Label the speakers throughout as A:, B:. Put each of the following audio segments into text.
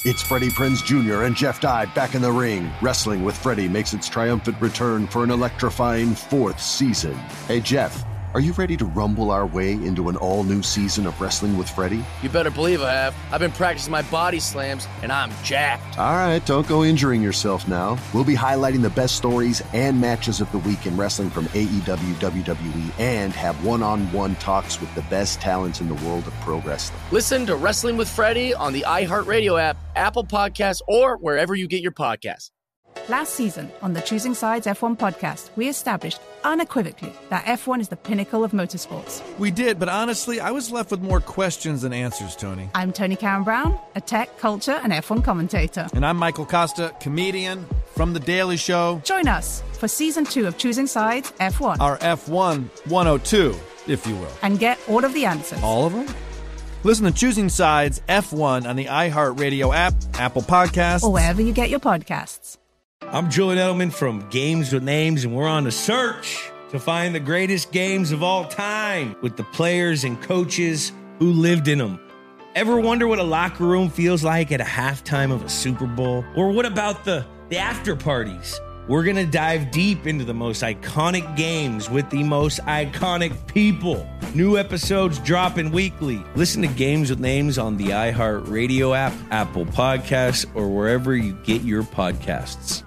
A: It's Freddie Prinze Jr. and Jeff Dye back in the ring. Wrestling with Freddie makes its triumphant return for an electrifying 4th season. Hey, Jeff, are you ready to rumble our way into an all-new season of Wrestling with Freddie?
B: You better believe I have. I've been practicing my body slams, and I'm jacked.
A: All right, don't go injuring yourself now. We'll be highlighting the best stories and matches of the week in wrestling from AEW, WWE, and have one-on-one talks with the best talents in the world of pro wrestling.
B: Listen to Wrestling with Freddie on the iHeartRadio app, Apple Podcasts, or wherever you get your podcasts.
C: Last season on the Choosing Sides F1 podcast, we established unequivocally that F1 is the pinnacle of motorsports.
D: We did, but honestly, I was left with more questions than answers, Tony.
C: I'm Tony Karen Brown, a tech, culture, and F1 commentator.
D: And I'm Michael Costa, comedian from The Daily Show.
C: Join us for Season 2 of Choosing Sides F1.
D: Our F1 102, if you will.
C: And get all of the answers.
D: All of them? Listen to Choosing Sides F1 on the iHeartRadio app, Apple Podcasts,
C: or wherever you get your podcasts.
E: I'm Julian Edelman from Games with Names, and we're on a search to find the greatest games of all time with the players and coaches who lived in them. Ever wonder what a locker room feels like at a halftime of a Super Bowl? Or what about the after parties? We're going to dive deep into the most iconic games with the most iconic people. New episodes dropping weekly. Listen to Games with Names on the iHeartRadio app, Apple Podcasts, or wherever you get your podcasts.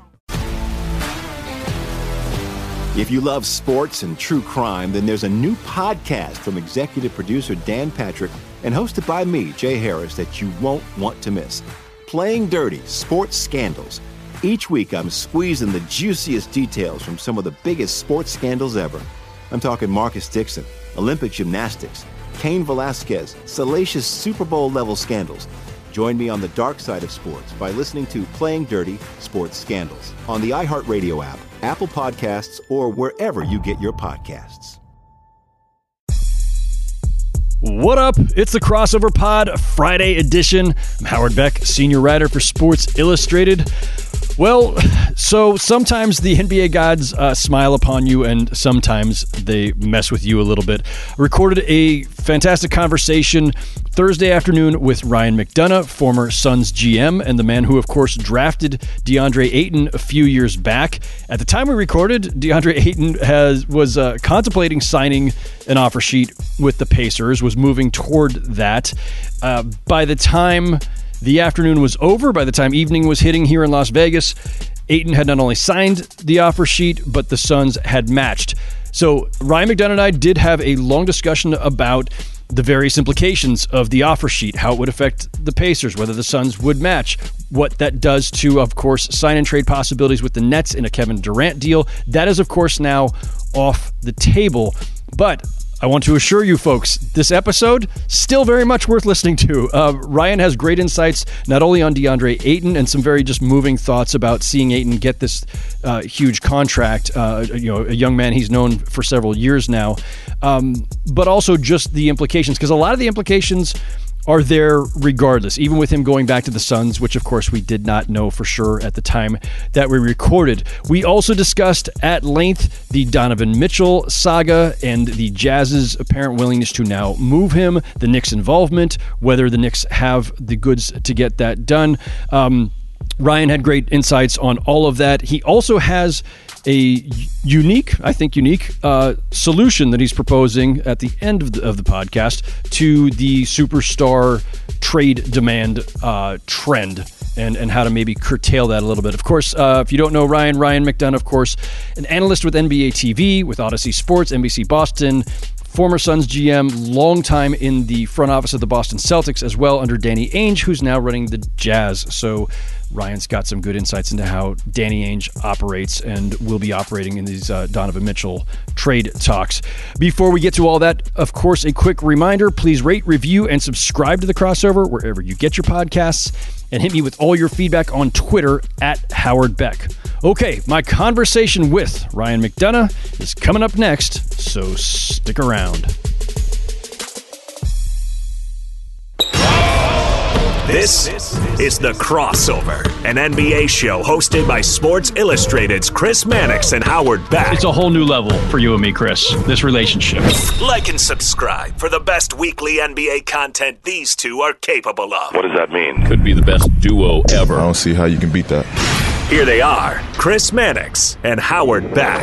F: If you love sports and true crime, then there's a new podcast from executive producer Dan Patrick and hosted by me, Jay Harris, that you won't want to miss. Playing Dirty: Sports Scandals. Each week, I'm squeezing the juiciest details from some of the biggest sports scandals ever. I'm talking Marcus Dixon, Olympic gymnastics, Cain Velasquez, salacious Super Bowl-level scandals. Join me on the dark side of sports by listening to Playing Dirty: Sports Scandals on the iHeartRadio app, Apple Podcasts, or wherever you get your podcasts.
G: What up? It's the Crossover Pod Friday edition. I'm Howard Beck, senior writer for Sports Illustrated. Well, so sometimes the NBA gods smile upon you, and sometimes they mess with you a little bit. I recorded a fantastic conversation Thursday afternoon with Ryan McDonough, former Suns GM, and the man who, of course, drafted DeAndre Ayton a few years back. At the time we recorded, DeAndre Ayton was contemplating signing an offer sheet with the Pacers, was moving toward that. By the time the afternoon was over, by the time evening was hitting here in Las Vegas, Ayton had not only signed the offer sheet, but the Suns had matched. So Ryan McDonough and I did have a long discussion about the various implications of the offer sheet, how it would affect the Pacers, whether the Suns would match, what that does to, of course, sign and trade possibilities with the Nets in a Kevin Durant deal. That is, of course, now off the table. But I want to assure you folks, this episode, still very much worth listening to. Ryan has great insights, not only on DeAndre Ayton and some very just moving thoughts about seeing Ayton get this huge contract, a young man he's known for several years now, but also just the implications, because a lot of the implications are there regardless, even with him going back to the Suns, which of course we did not know for sure at the time that we recorded. We also discussed at length the Donovan Mitchell saga and the Jazz's apparent willingness to now move him, the Knicks' involvement, whether the Knicks have the goods to get that done. Ryan had great insights on all of that. He also has a unique solution that he's proposing at the end of the podcast to the superstar trade demand trend and how to maybe curtail that a little bit. Of course, if you don't know Ryan McDonough, of course, an analyst with NBA TV, with Odyssey Sports, NBC Boston, former Suns GM, long time in the front office of the Boston Celtics as well under Danny Ainge, who's now running the Jazz. So Ryan's got some good insights into how Danny Ainge operates and will be operating in these Donovan Mitchell trade talks. Before we get to all that, of course, a quick reminder, please rate, review, and subscribe to The Crossover wherever you get your podcasts, and hit me with all your feedback on Twitter at Howard Beck. Okay, my conversation with Ryan McDonough is coming up next, so stick around.
H: This is The Crossover, an NBA show hosted by Sports Illustrated's Chris Mannix and Howard Beck.
G: It's a whole new level for you and me, Chris, this relationship.
H: Like and subscribe for the best weekly NBA content these two are capable of.
I: What does that mean?
J: Could be the best duo ever.
I: I don't see how you can beat that.
H: Here they are, Chris Mannix and Howard Beck.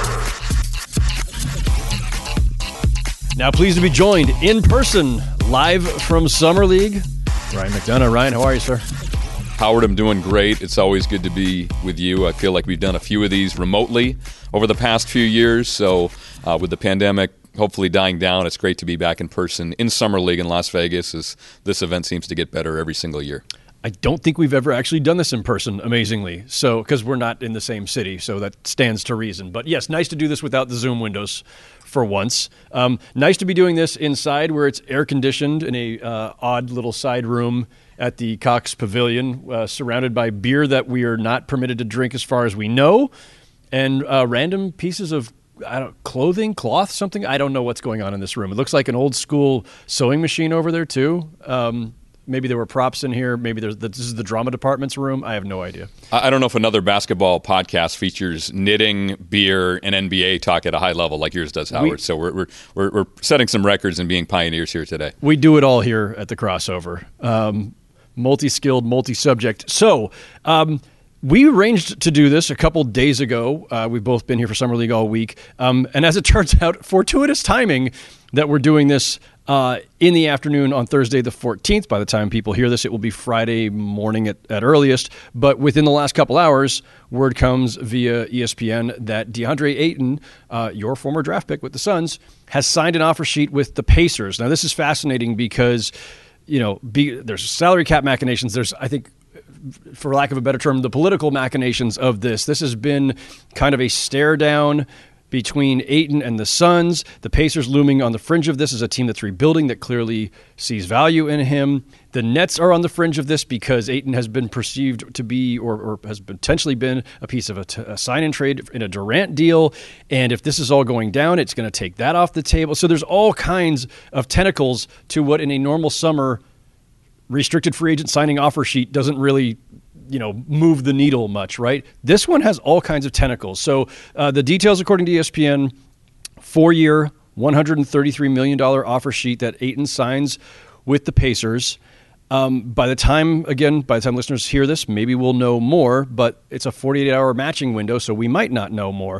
G: Now pleased to be joined in person, live from Summer League, Ryan McDonough. Ryan, how are you, sir?
J: Howard, I'm doing great. It's always good to be with you. I feel like we've done a few of these remotely over the past few years. So with the pandemic hopefully dying down, it's great to be back in person in Summer League in Las Vegas, as this event seems to get better every single year.
G: I don't think we've ever actually done this in person, amazingly. So, because we're not in the same city, so that stands to reason. But yes, nice to do this without the Zoom windows for once. Nice to be doing this inside where it's air-conditioned in a odd little side room at the Cox Pavilion, surrounded by beer that we are not permitted to drink as far as we know, and random pieces of clothing, cloth, something. I don't know what's going on in this room. It looks like an old-school sewing machine over there, too. Maybe there were props in here. Maybe this is the drama department's room. I have no idea.
J: I don't know if another basketball podcast features knitting, beer, and NBA talk at a high level like yours does, Howard. So we're setting some records and being pioneers here today.
G: We do it all here at the Crossover. Multi-skilled, multi-subject. So we arranged to do this a couple days ago. We've both been here for Summer League all week. And as it turns out, fortuitous timing that we're doing this in the afternoon on Thursday the 14th. By the time people hear this, it will be Friday morning at earliest. But within the last couple hours, word comes via ESPN that DeAndre Ayton, your former draft pick with the Suns, has signed an offer sheet with the Pacers. Now, this is fascinating because, there's salary cap machinations. There's, I think, for lack of a better term, the political machinations of this. This has been kind of a stare down between Ayton and the Suns. The Pacers looming on the fringe of this as a team that's rebuilding that clearly sees value in him. The Nets are on the fringe of this because Ayton has been perceived to be or has potentially been a piece of a sign-and trade in a Durant deal. And if this is all going down, it's going to take that off the table. So there's all kinds of tentacles to what in a normal summer restricted free agent signing offer sheet doesn't really move the needle much, right? This one has all kinds of tentacles. So the details, according to ESPN, 4-year, $133 million offer sheet that Ayton signs with the Pacers. By the time listeners hear this, maybe we'll know more, but it's a 48-hour matching window, so we might not know more.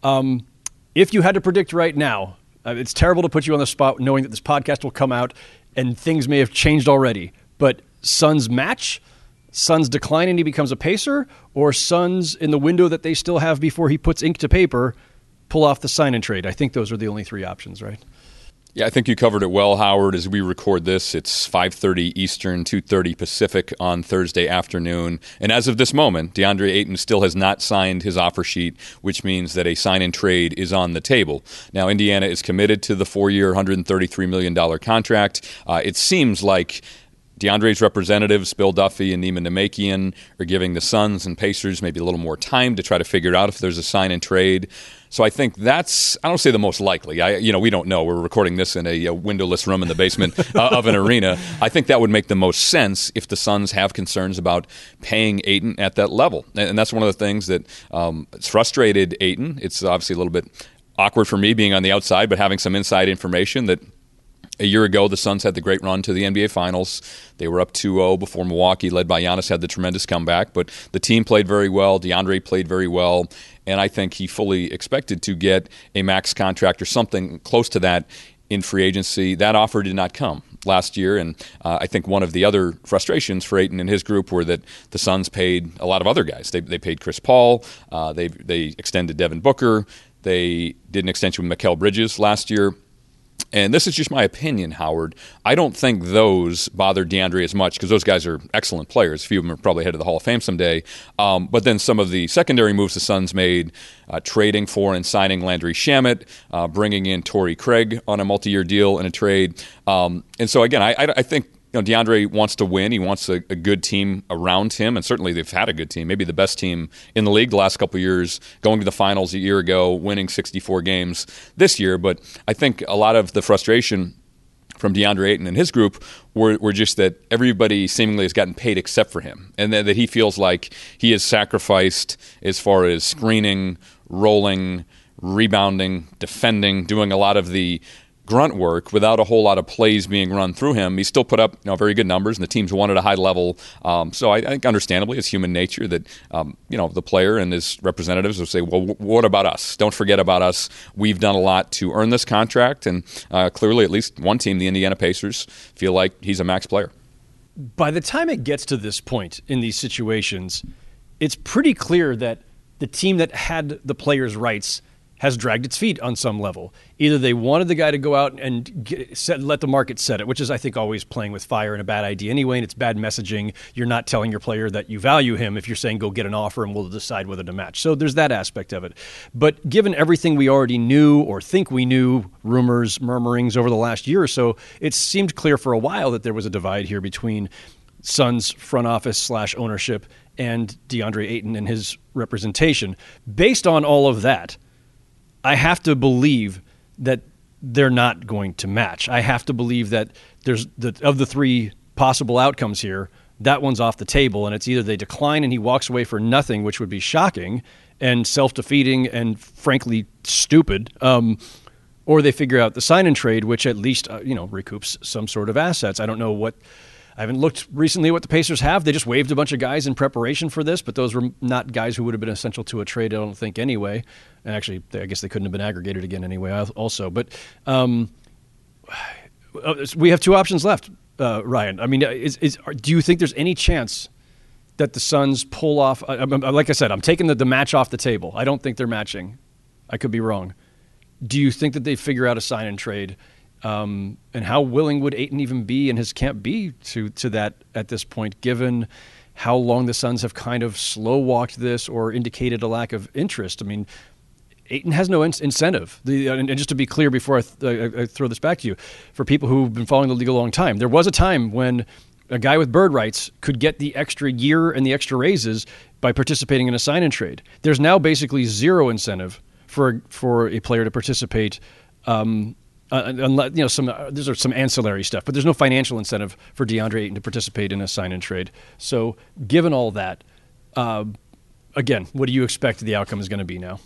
G: If you had to predict right now, it's terrible to put you on the spot knowing that this podcast will come out and things may have changed already, but Suns match, Suns decline and he becomes a Pacer, or Suns in the window that they still have before he puts ink to paper, pull off the sign and trade. I think those are the only three options, right?
J: Yeah, I think you covered it well, Howard. As we record this, it's 5:30 Eastern, 2:30 Pacific on Thursday afternoon. And as of this moment, DeAndre Ayton still has not signed his offer sheet, which means that a sign-and-trade is on the table. Now, Indiana is committed to the 4-year, $133 million contract. It seems like DeAndre's representatives, Bill Duffy and Neiman Namakian, are giving the Suns and Pacers maybe a little more time to try to figure out if there's a sign and trade. So I think that's, I don't say the most likely. We don't know. We're recording this in a windowless room in the basement of an arena. I think that would make the most sense if the Suns have concerns about paying Ayton at that level. And that's one of the things that it's frustrated Ayton. It's obviously a little bit awkward for me being on the outside, but having some inside information that a year ago, the Suns had the great run to the NBA Finals. They were up 2-0 before Milwaukee, led by Giannis, had the tremendous comeback. But the team played very well. DeAndre played very well. And I think he fully expected to get a max contract or something close to that in free agency. That offer did not come last year. And I think one of the other frustrations for Ayton and his group were that the Suns paid a lot of other guys. They paid Chris Paul. They extended Devin Booker. They did an extension with Mikal Bridges last year. And this is just my opinion, Howard. I don't think those bothered DeAndre as much because those guys are excellent players. A few of them are probably headed to the Hall of Fame someday. But then some of the secondary moves the Suns made, trading for and signing Landry Shamet, bringing in Torrey Craig on a multi-year deal in a trade. And so, again, I think DeAndre wants to win. He wants a good team around him, and certainly they've had a good team, maybe the best team in the league the last couple of years, going to the finals a year ago, winning 64 games this year. But I think a lot of the frustration from DeAndre Ayton and his group were just that everybody seemingly has gotten paid except for him, and that he feels like he has sacrificed as far as screening, rolling, rebounding, defending, doing a lot of the grunt work without a whole lot of plays being run through him. He still put up very good numbers, and the teams wanted a high level. So I think understandably it's human nature that the player and his representatives will say, well, what about us? Don't forget about us. We've done a lot to earn this contract, and clearly at least one team, the Indiana Pacers, feel like he's a max player.
G: By the time it gets to this point in these situations, it's pretty clear that the team that had the player's rights has dragged its feet on some level. Either they wanted the guy to go out and let the market set it, which is, I think, always playing with fire and a bad idea anyway, and it's bad messaging. You're not telling your player that you value him if you're saying go get an offer and we'll decide whether to match. So there's that aspect of it. But given everything we already knew or think we knew, rumors, murmurings over the last year or so, it seemed clear for a while that there was a divide here between Suns front office / ownership and DeAndre Ayton and his representation. Based on all of that, I have to believe that they're not going to match. I have to believe that of the three possible outcomes here, that one's off the table, and it's either they decline and he walks away for nothing, which would be shocking and self-defeating and frankly stupid, or they figure out the sign and trade, which at least recoups some sort of assets. I don't know what. I haven't looked recently what the Pacers have. They just waived a bunch of guys in preparation for this, but those were not guys who would have been essential to a trade, I don't think, anyway. And actually, I guess they couldn't have been aggregated again anyway also. But we have two options left, Ryan. I mean, do you think there's any chance that the Suns pull off? Like I said, I'm taking the match off the table. I don't think they're matching. I could be wrong. Do you think that they figure out a sign and trade? And how willing would Ayton even be in his camp be to that at this point, given how long the Suns have kind of slow-walked this or indicated a lack of interest? I mean, Ayton has no incentive. And just to be clear before I throw this back to you, for people who've been following the league a long time, there was a time when a guy with bird rights could get the extra year and the extra raises by participating in a sign-and-trade. There's now basically zero incentive for a player to participate. There's some ancillary stuff, but there's no financial incentive for DeAndre Ayton to participate in a sign-and-trade. So given all that, again, what do you expect the outcome is going to be now?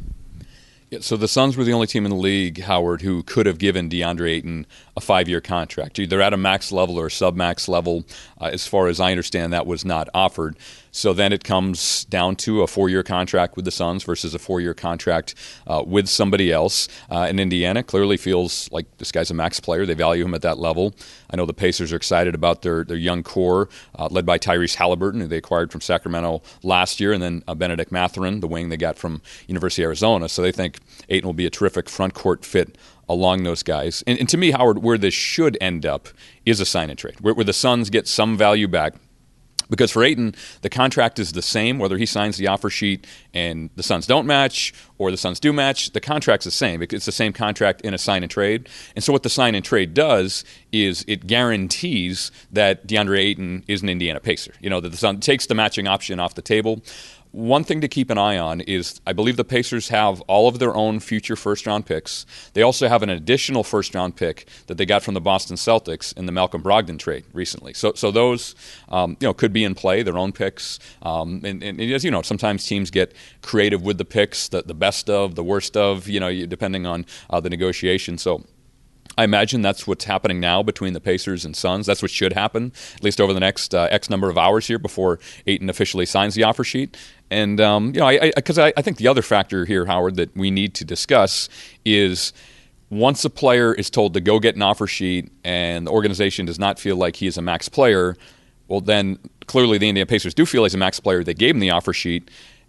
J: Yeah, so the Suns were the only team in the league, Howard, who could have given DeAndre Ayton a 5-year contract, either at a max level or a sub-max level. As far as I understand, that was not offered. So then it comes down to a 4-year contract with the Suns versus a 4-year contract with somebody else. And Indiana clearly feels like this guy's a max player. They value him at that level. I know the Pacers are excited about their young core, led by Tyrese Halliburton, who they acquired from Sacramento last year, and then Benedict Mathurin, the wing they got from University of Arizona. So they think Ayton will be a terrific front court fit along those guys. And to me, Howard, where this should end up is a sign and trade, where the Suns get some value back. Because for Ayton, the contract is the same, whether he signs the offer sheet and the Suns don't match or the Suns do match, the contract's the same. It's the same contract in a sign and trade. And so what the sign and trade does is it guarantees that DeAndre Ayton is an Indiana Pacer. That the Sun takes the matching option off the table. One thing to keep an eye on is I believe the Pacers have all of their own future first-round picks. They also have an additional first-round pick that they got from the Boston Celtics in the Malcolm Brogdon trade recently. So those could be in play, their own picks. And as you know, sometimes teams get creative with the picks, the best of, the worst of, depending on the negotiation. So I imagine that's what's happening now between the Pacers and Suns. That's what should happen, at least over the next X number of hours here before Ayton officially signs the offer sheet. And, because I think the other factor here, Howard, that we need to discuss is once a player is told to go get an offer sheet and the organization does not feel like he is a max player, well, then clearly the Indiana Pacers do feel he's a max player. They gave him the offer sheet.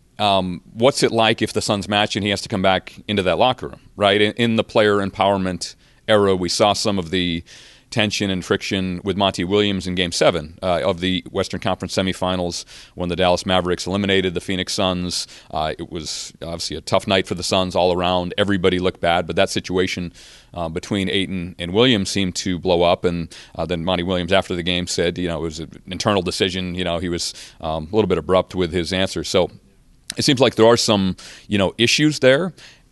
J: What's it like if the Suns match and he has to come back into that locker room, right? In the player empowerment era, we saw some of the tension and friction with Monty Williams in Game 7 of the Western Conference semifinals when the Dallas Mavericks eliminated the Phoenix Suns. It was obviously a tough night for the Suns all around. Everybody looked bad, but that situation between Ayton and Williams seemed to blow up, and then Monty Williams after the game said, it was an internal decision. He was a little bit abrupt with his answer. So it seems like there are some, issues there.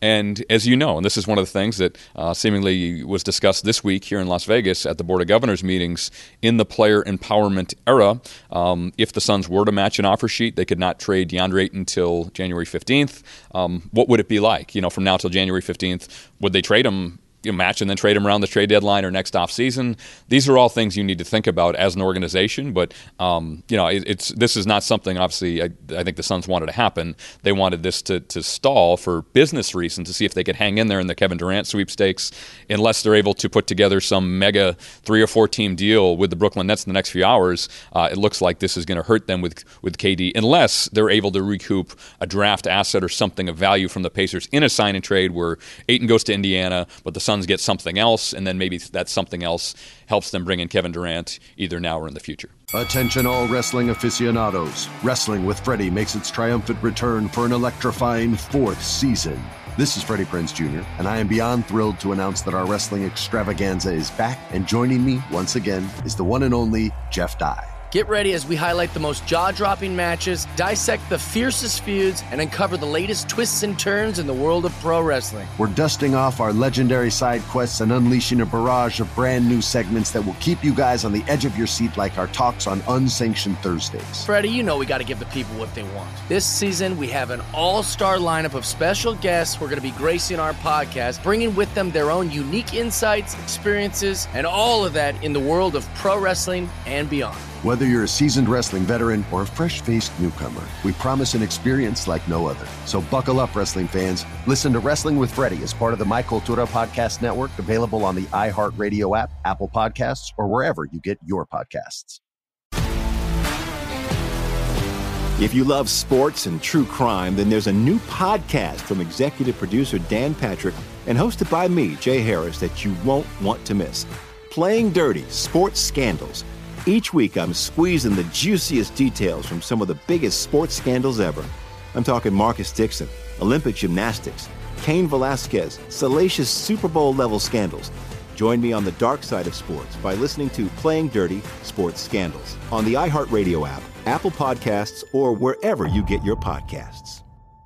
J: And as you know, and this is one of the things that seemingly was discussed this week here in Las Vegas at the Board of Governors meetings, in the player empowerment era, if the Suns were to match an offer sheet, they could not trade DeAndre Ayton until January 15th. What would it be like? From now till January 15th, would they trade him? Match and then trade him around the trade deadline or next offseason? These are all things you need to think about as an organization. But this is not something. Obviously, I think the Suns wanted to happen. They wanted this to stall for business reasons, to see if they could hang in there in the Kevin Durant sweepstakes, unless they're able to put together some mega 3 or 4 team deal with the Brooklyn Nets in the next few hours. It looks like this is going to hurt them with KD, unless they're able to recoup a draft asset or something of value from the Pacers in a sign and trade where Ayton goes to Indiana, but the Suns get something else, and then maybe that something else helps them bring in Kevin Durant either now or in the future.
A: Attention all wrestling aficionados. Wrestling with Freddie makes its triumphant return for an electrifying 4th season. This is Freddie Prinze Jr., and I am beyond thrilled to announce that our wrestling extravaganza is back, and joining me once again is the one and only Jeff Dye.
B: Get ready as we highlight the most jaw-dropping matches, dissect the fiercest feuds, and uncover the latest twists and turns in the world of pro wrestling.
A: We're dusting off our legendary side quests and unleashing a barrage of brand new segments that will keep you guys on the edge of your seat, like our talks on Unsanctioned Thursdays.
B: Freddie, we got to give the people what they want. This season, we have an all-star lineup of special guests who are going to be gracing our podcast, bringing with them their own unique insights, experiences, and all of that in the world of pro wrestling and beyond.
A: Whether you're a seasoned wrestling veteran or a fresh-faced newcomer, we promise an experience like no other. So buckle up, wrestling fans. Listen to Wrestling with Freddie as part of the My Cultura Podcast Network, available on the iHeartRadio app, Apple Podcasts, or wherever you get your podcasts.
F: If you love sports and true crime, then there's a new podcast from executive producer Dan Patrick and hosted by me, Jay Harris, that you won't want to miss. Playing Dirty: Sports Scandals. Each week, I'm squeezing the juiciest details from some of the biggest sports scandals ever. I'm talking Marcus Dixon, Olympic gymnastics, Cain Velasquez, salacious Super Bowl-level scandals. Join me on the dark side of sports by listening to Playing Dirty: Sports Scandals on the iHeartRadio app, Apple Podcasts, or wherever you get your podcasts.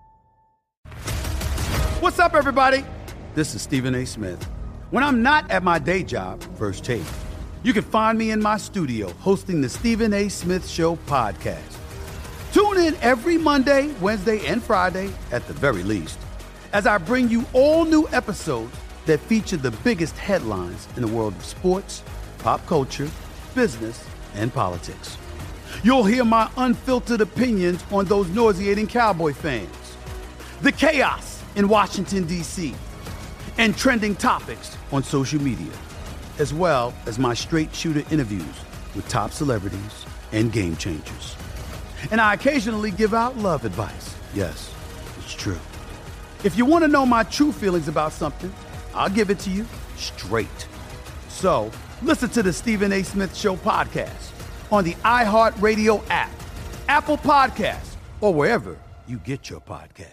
I: What's up, everybody? This is Stephen A. Smith. When I'm not at my day job, First Take, you can find me in my studio hosting the Stephen A. Smith Show podcast. Tune in every Monday, Wednesday, and Friday, at the very least, as I bring you all new episodes that feature the biggest headlines in the world of sports, pop culture, business, and politics. You'll hear my unfiltered opinions on those nauseating Cowboy fans, the chaos in Washington, D.C., and trending topics on social media, as well as my straight shooter interviews with top celebrities and game changers. And I occasionally give out love advice. Yes, it's true. If you want to know my true feelings about something, I'll give it to you straight. So listen to the Stephen A. Smith Show podcast on the iHeartRadio app, Apple Podcasts, or wherever you get your podcast.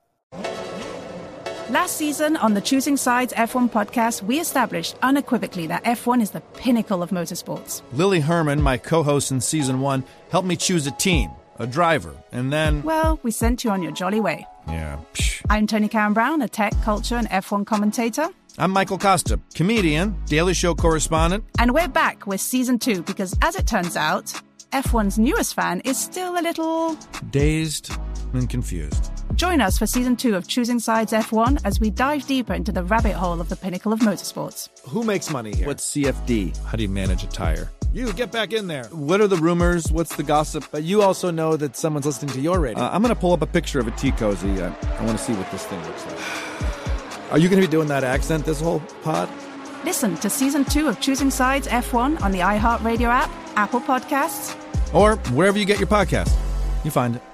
C: Last season on the Choosing Sides F1 podcast, we established unequivocally that F1 is the pinnacle of motorsports.
D: Lily Herman, my co-host in Season 1, helped me choose a team, a driver, and then...
C: Well, we sent you on your jolly way.
D: Yeah,
C: I'm Tony Karen Brown, a tech, culture, and F1 commentator.
D: I'm Michael Costa, comedian, Daily Show correspondent.
C: And we're back with Season 2 because, as it turns out, F1's newest fan is still a little...
D: dazed and confused.
C: Join us for Season 2 of Choosing Sides F1 as we dive deeper into the rabbit hole of the pinnacle of motorsports.
K: Who makes money here?
D: What's CFD? How do you manage a tire?
K: You, get back in there.
D: What are the rumors? What's the gossip?
K: But you also know that someone's listening to your radio.
D: I'm going to pull up a picture of a tea cozy. I want to see what this thing looks like.
K: Are you going to be doing that accent this whole pod?
C: Listen to Season 2 of Choosing Sides F1 on the iHeartRadio app, Apple Podcasts,
D: or wherever you get your podcast. You find it.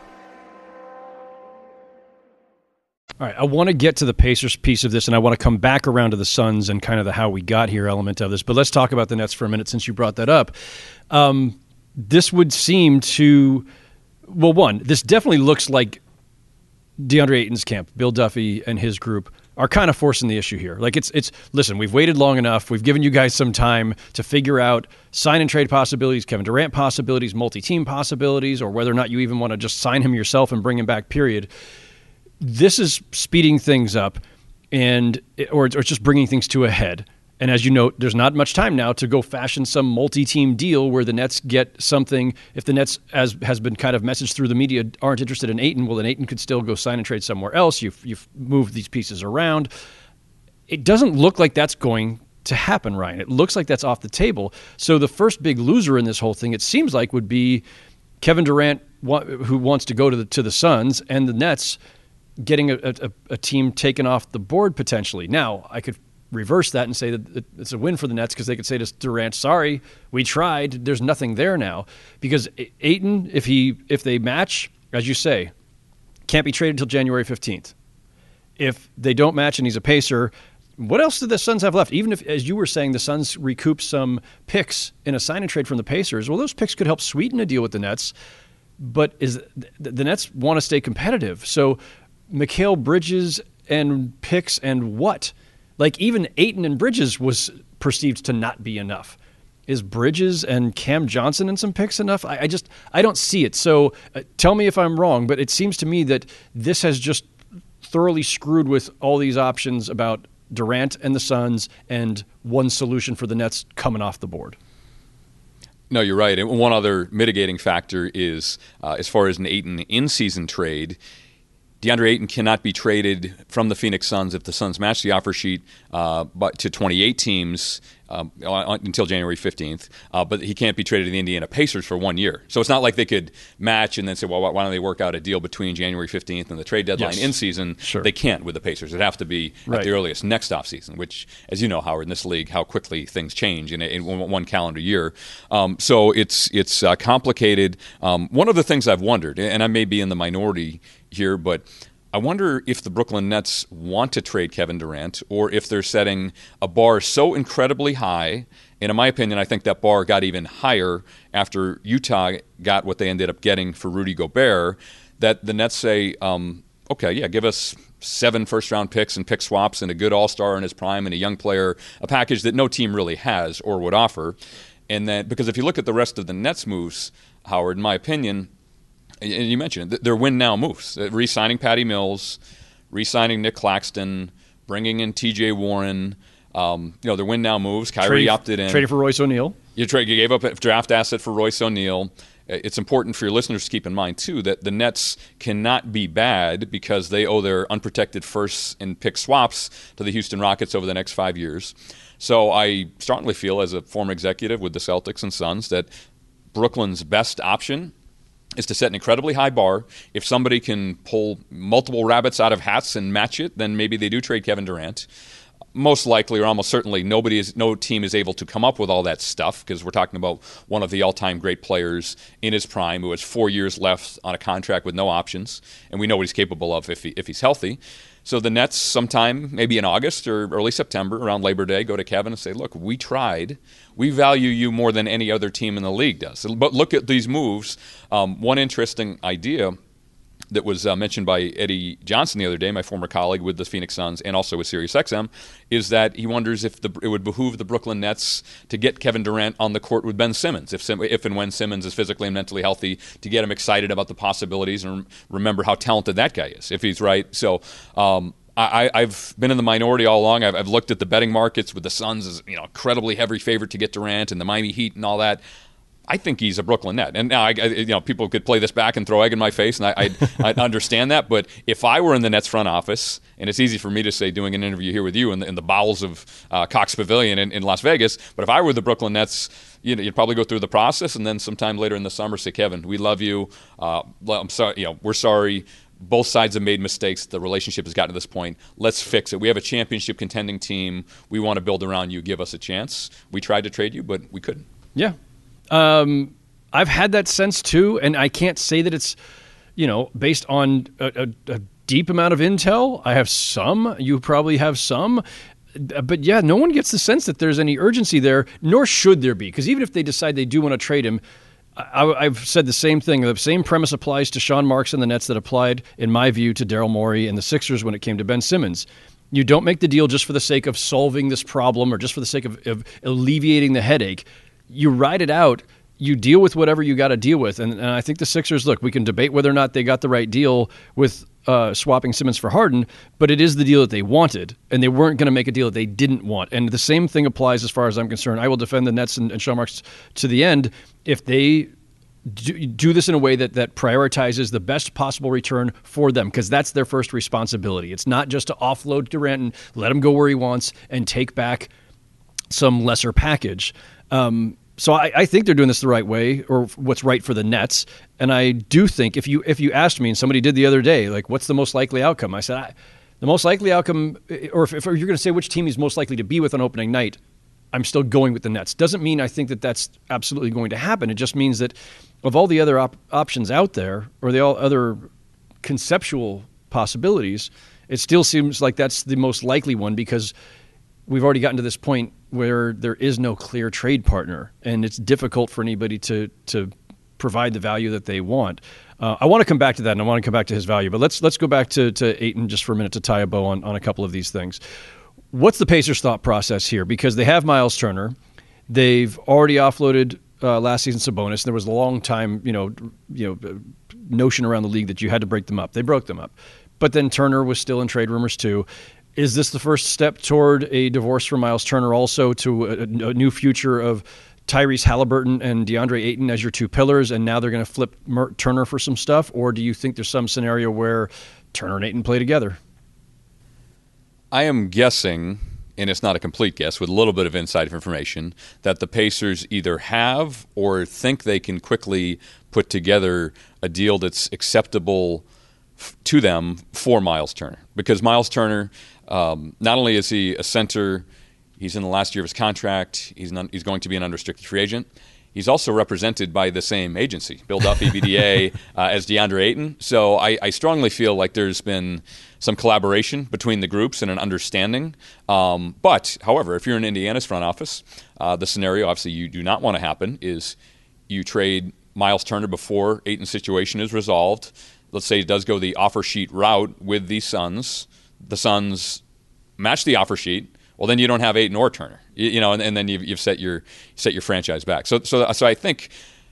G: All right, I want to get to the Pacers piece of this, and I want to come back around to the Suns and kind of the how we got here element of this. But let's talk about the Nets for a minute since you brought that up. This would seem to, well, one, this definitely looks like DeAndre Ayton's camp, Bill Duffy and his group, are kind of forcing the issue here. Like, it's listen, we've waited long enough. We've given you guys some time to figure out sign and trade possibilities, Kevin Durant possibilities, multi-team possibilities, or whether or not you even want to just sign him yourself and bring him back, period. This is speeding things up. or it's just bringing things to a head. And as you note, there's not much time now to go fashion some multi-team deal where the Nets get something. If the Nets, as has been kind of messaged through the media, aren't interested in Ayton, well, then Ayton could still go sign and trade somewhere else. You've moved these pieces around. It doesn't look like that's going to happen, Ryan. It looks like that's off the table. So the first big loser in this whole thing, it seems like, would be Kevin Durant, who wants to go to the Suns, and the Nets getting a team taken off the board potentially. Now, I could reverse that and say that it's a win for the Nets because they could say to Durant, sorry, we tried. There's nothing there now. Because Ayton, if they match, as you say, can't be traded until January 15th. If they don't match and he's a Pacer, what else do the Suns have left? Even if, as you were saying, the Suns recoup some picks in a sign and trade from the Pacers, well, those picks could help sweeten a deal with the Nets. But the Nets want to stay competitive. So Mikal Bridges and picks and what? Like, even Ayton and Bridges was perceived to not be enough. Is Bridges and Cam Johnson and some picks enough? I don't see it. So tell me if I'm wrong, but it seems to me that this has just thoroughly screwed with all these options about Durant and the Suns and one solution for the Nets coming off the board.
J: No, you're right. And one other mitigating factor is, as far as an Ayton in-season trade, DeAndre Ayton cannot be traded from the Phoenix Suns if the Suns match the offer sheet but to 28 teams until January 15th. But he can't be traded to the Indiana Pacers for 1 year. So it's not like they could match and then say, well, why don't they work out a deal between January 15th and the trade deadline in season?
G: Sure.
J: They can't with the Pacers. It'd have to be at the earliest next offseason, which, as you know, Howard, in this league, how quickly things change in one calendar year. So it's complicated. One of the things I've wondered, and I may be in the minority here, but I wonder if the Brooklyn Nets want to trade Kevin Durant or if they're setting a bar so incredibly high. And in my opinion, I think that bar got even higher after Utah got what they ended up getting for Rudy Gobert, that the Nets say, okay, yeah, give us 7 first-round picks and pick swaps and a good all-star in his prime and a young player, a package that no team really has or would offer. And then, because if you look at the rest of the Nets moves, Howard, in my opinion, and you mentioned it, they're win-now moves. Re-signing Patty Mills, re-signing Nick Claxton, bringing in T.J. Warren. They're win-now moves. Kyrie opted in.
G: Traded for Royce O'Neal.
J: You gave up a draft asset for Royce O'Neal. It's important for your listeners to keep in mind, too, that the Nets cannot be bad because they owe their unprotected firsts and pick swaps to the Houston Rockets over the next 5 years. So I strongly feel, as a former executive with the Celtics and Suns, that Brooklyn's best option is to set an incredibly high bar. If somebody can pull multiple rabbits out of hats and match it, then maybe they do trade Kevin Durant. Most likely, or almost certainly, no team is able to come up with all that stuff because we're talking about one of the all-time great players in his prime who has 4 years left on a contract with no options, and we know what he's capable of if he's healthy. So the Nets sometime, maybe in August or early September, around Labor Day, go to Kevin and say, look, we tried. We value you more than any other team in the league does. But look at these moves. One interesting idea that was mentioned by Eddie Johnson the other day, my former colleague with the Phoenix Suns and also with SiriusXM, is that he wonders if it would behoove the Brooklyn Nets to get Kevin Durant on the court with Ben Simmons, if and when Simmons is physically and mentally healthy, to get him excited about the possibilities and remember how talented that guy is, if he's right. So I've been in the minority all along. I've looked at the betting markets with the Suns as incredibly heavy favorite to get Durant and the Miami Heat and all that. I think he's a Brooklyn Net. And now, people could play this back and throw egg in my face, and I'd understand that. But if I were in the Nets front office, and it's easy for me to say doing an interview here with you in the bowels of Cox Pavilion in Las Vegas, but if I were the Brooklyn Nets, you'd probably go through the process and then sometime later in the summer say, Kevin, we love you. I'm sorry. We're sorry. Both sides have made mistakes. The relationship has gotten to this point. Let's fix it. We have a championship contending team. We want to build around you. Give us a chance. We tried to trade you, but we couldn't.
G: Yeah. I've had that sense too, and I can't say that it's, based on a deep amount of intel. I have some. You probably have some. But yeah, no one gets the sense that there's any urgency there, nor should there be. Because even if they decide they do want to trade him, I've said the same thing. The same premise applies to Sean Marks and the Nets that applied, in my view, to Daryl Morey and the Sixers when it came to Ben Simmons. You don't make the deal just for the sake of solving this problem or just for the sake of alleviating the headache. You ride it out. you deal with whatever you got to deal with. And I think the Sixers, look, we can debate whether or not they got the right deal with swapping Simmons for Harden, but it is the deal that they wanted, and they weren't going to make a deal that they didn't want. And the same thing applies as far as I'm concerned. I will defend the Nets and Sean Marks to the end if they do this in a way that prioritizes the best possible return for them, because that's their first responsibility. It's not just to offload Durant and let him go where he wants and take back some lesser package. So I think they're doing this the right way, or what's right for the Nets. And I do think if you asked me, and somebody did the other day, like, what's the most likely outcome? I said, the most likely outcome, or if you're going to say which team he's most likely to be with on opening night, I'm still going with the Nets. Doesn't mean I think that that's absolutely going to happen. It just means that of all the other options out there, or the all other conceptual possibilities, it still seems like that's the most likely one, because we've already gotten to this point where there is no clear trade partner, and it's difficult for anybody to provide the value that they want. I want to come back to that, and I want to come back to his value, but let's go back to Ayton just for a minute to tie a bow on a couple of these things. What's the Pacers' thought process here? Because they have Miles Turner. They've already offloaded last season Sabonis. There was a long time, notion around the league that you had to break them up. They broke them up. But then Turner was still in trade rumors too. Is this the first step toward a divorce from Miles Turner, also to a new future of Tyrese Halliburton and DeAndre Ayton as your two pillars, and now they're going to flip Turner for some stuff? Or do you think there's some scenario where Turner and Ayton play together?
J: I am guessing, and it's not a complete guess, with a little bit of inside information, that the Pacers either have or think they can quickly put together a deal that's acceptable to them for Miles Turner. Because Miles Turner, not only is he a center, he's in the last year of his contract, he's going to be an unrestricted free agent, he's also represented by the same agency, Bill Duffy, BDA, as DeAndre Ayton. So I strongly feel like there's been some collaboration between the groups and an understanding. But, however, if you're in Indiana's front office, the scenario obviously you do not want to happen is you trade Miles Turner before Ayton's situation is resolved. Let's say it does go the offer sheet route with the Suns. The Suns match the offer sheet. Well, then you don't have Ayton or Turner, and then you've set your franchise back. So I think,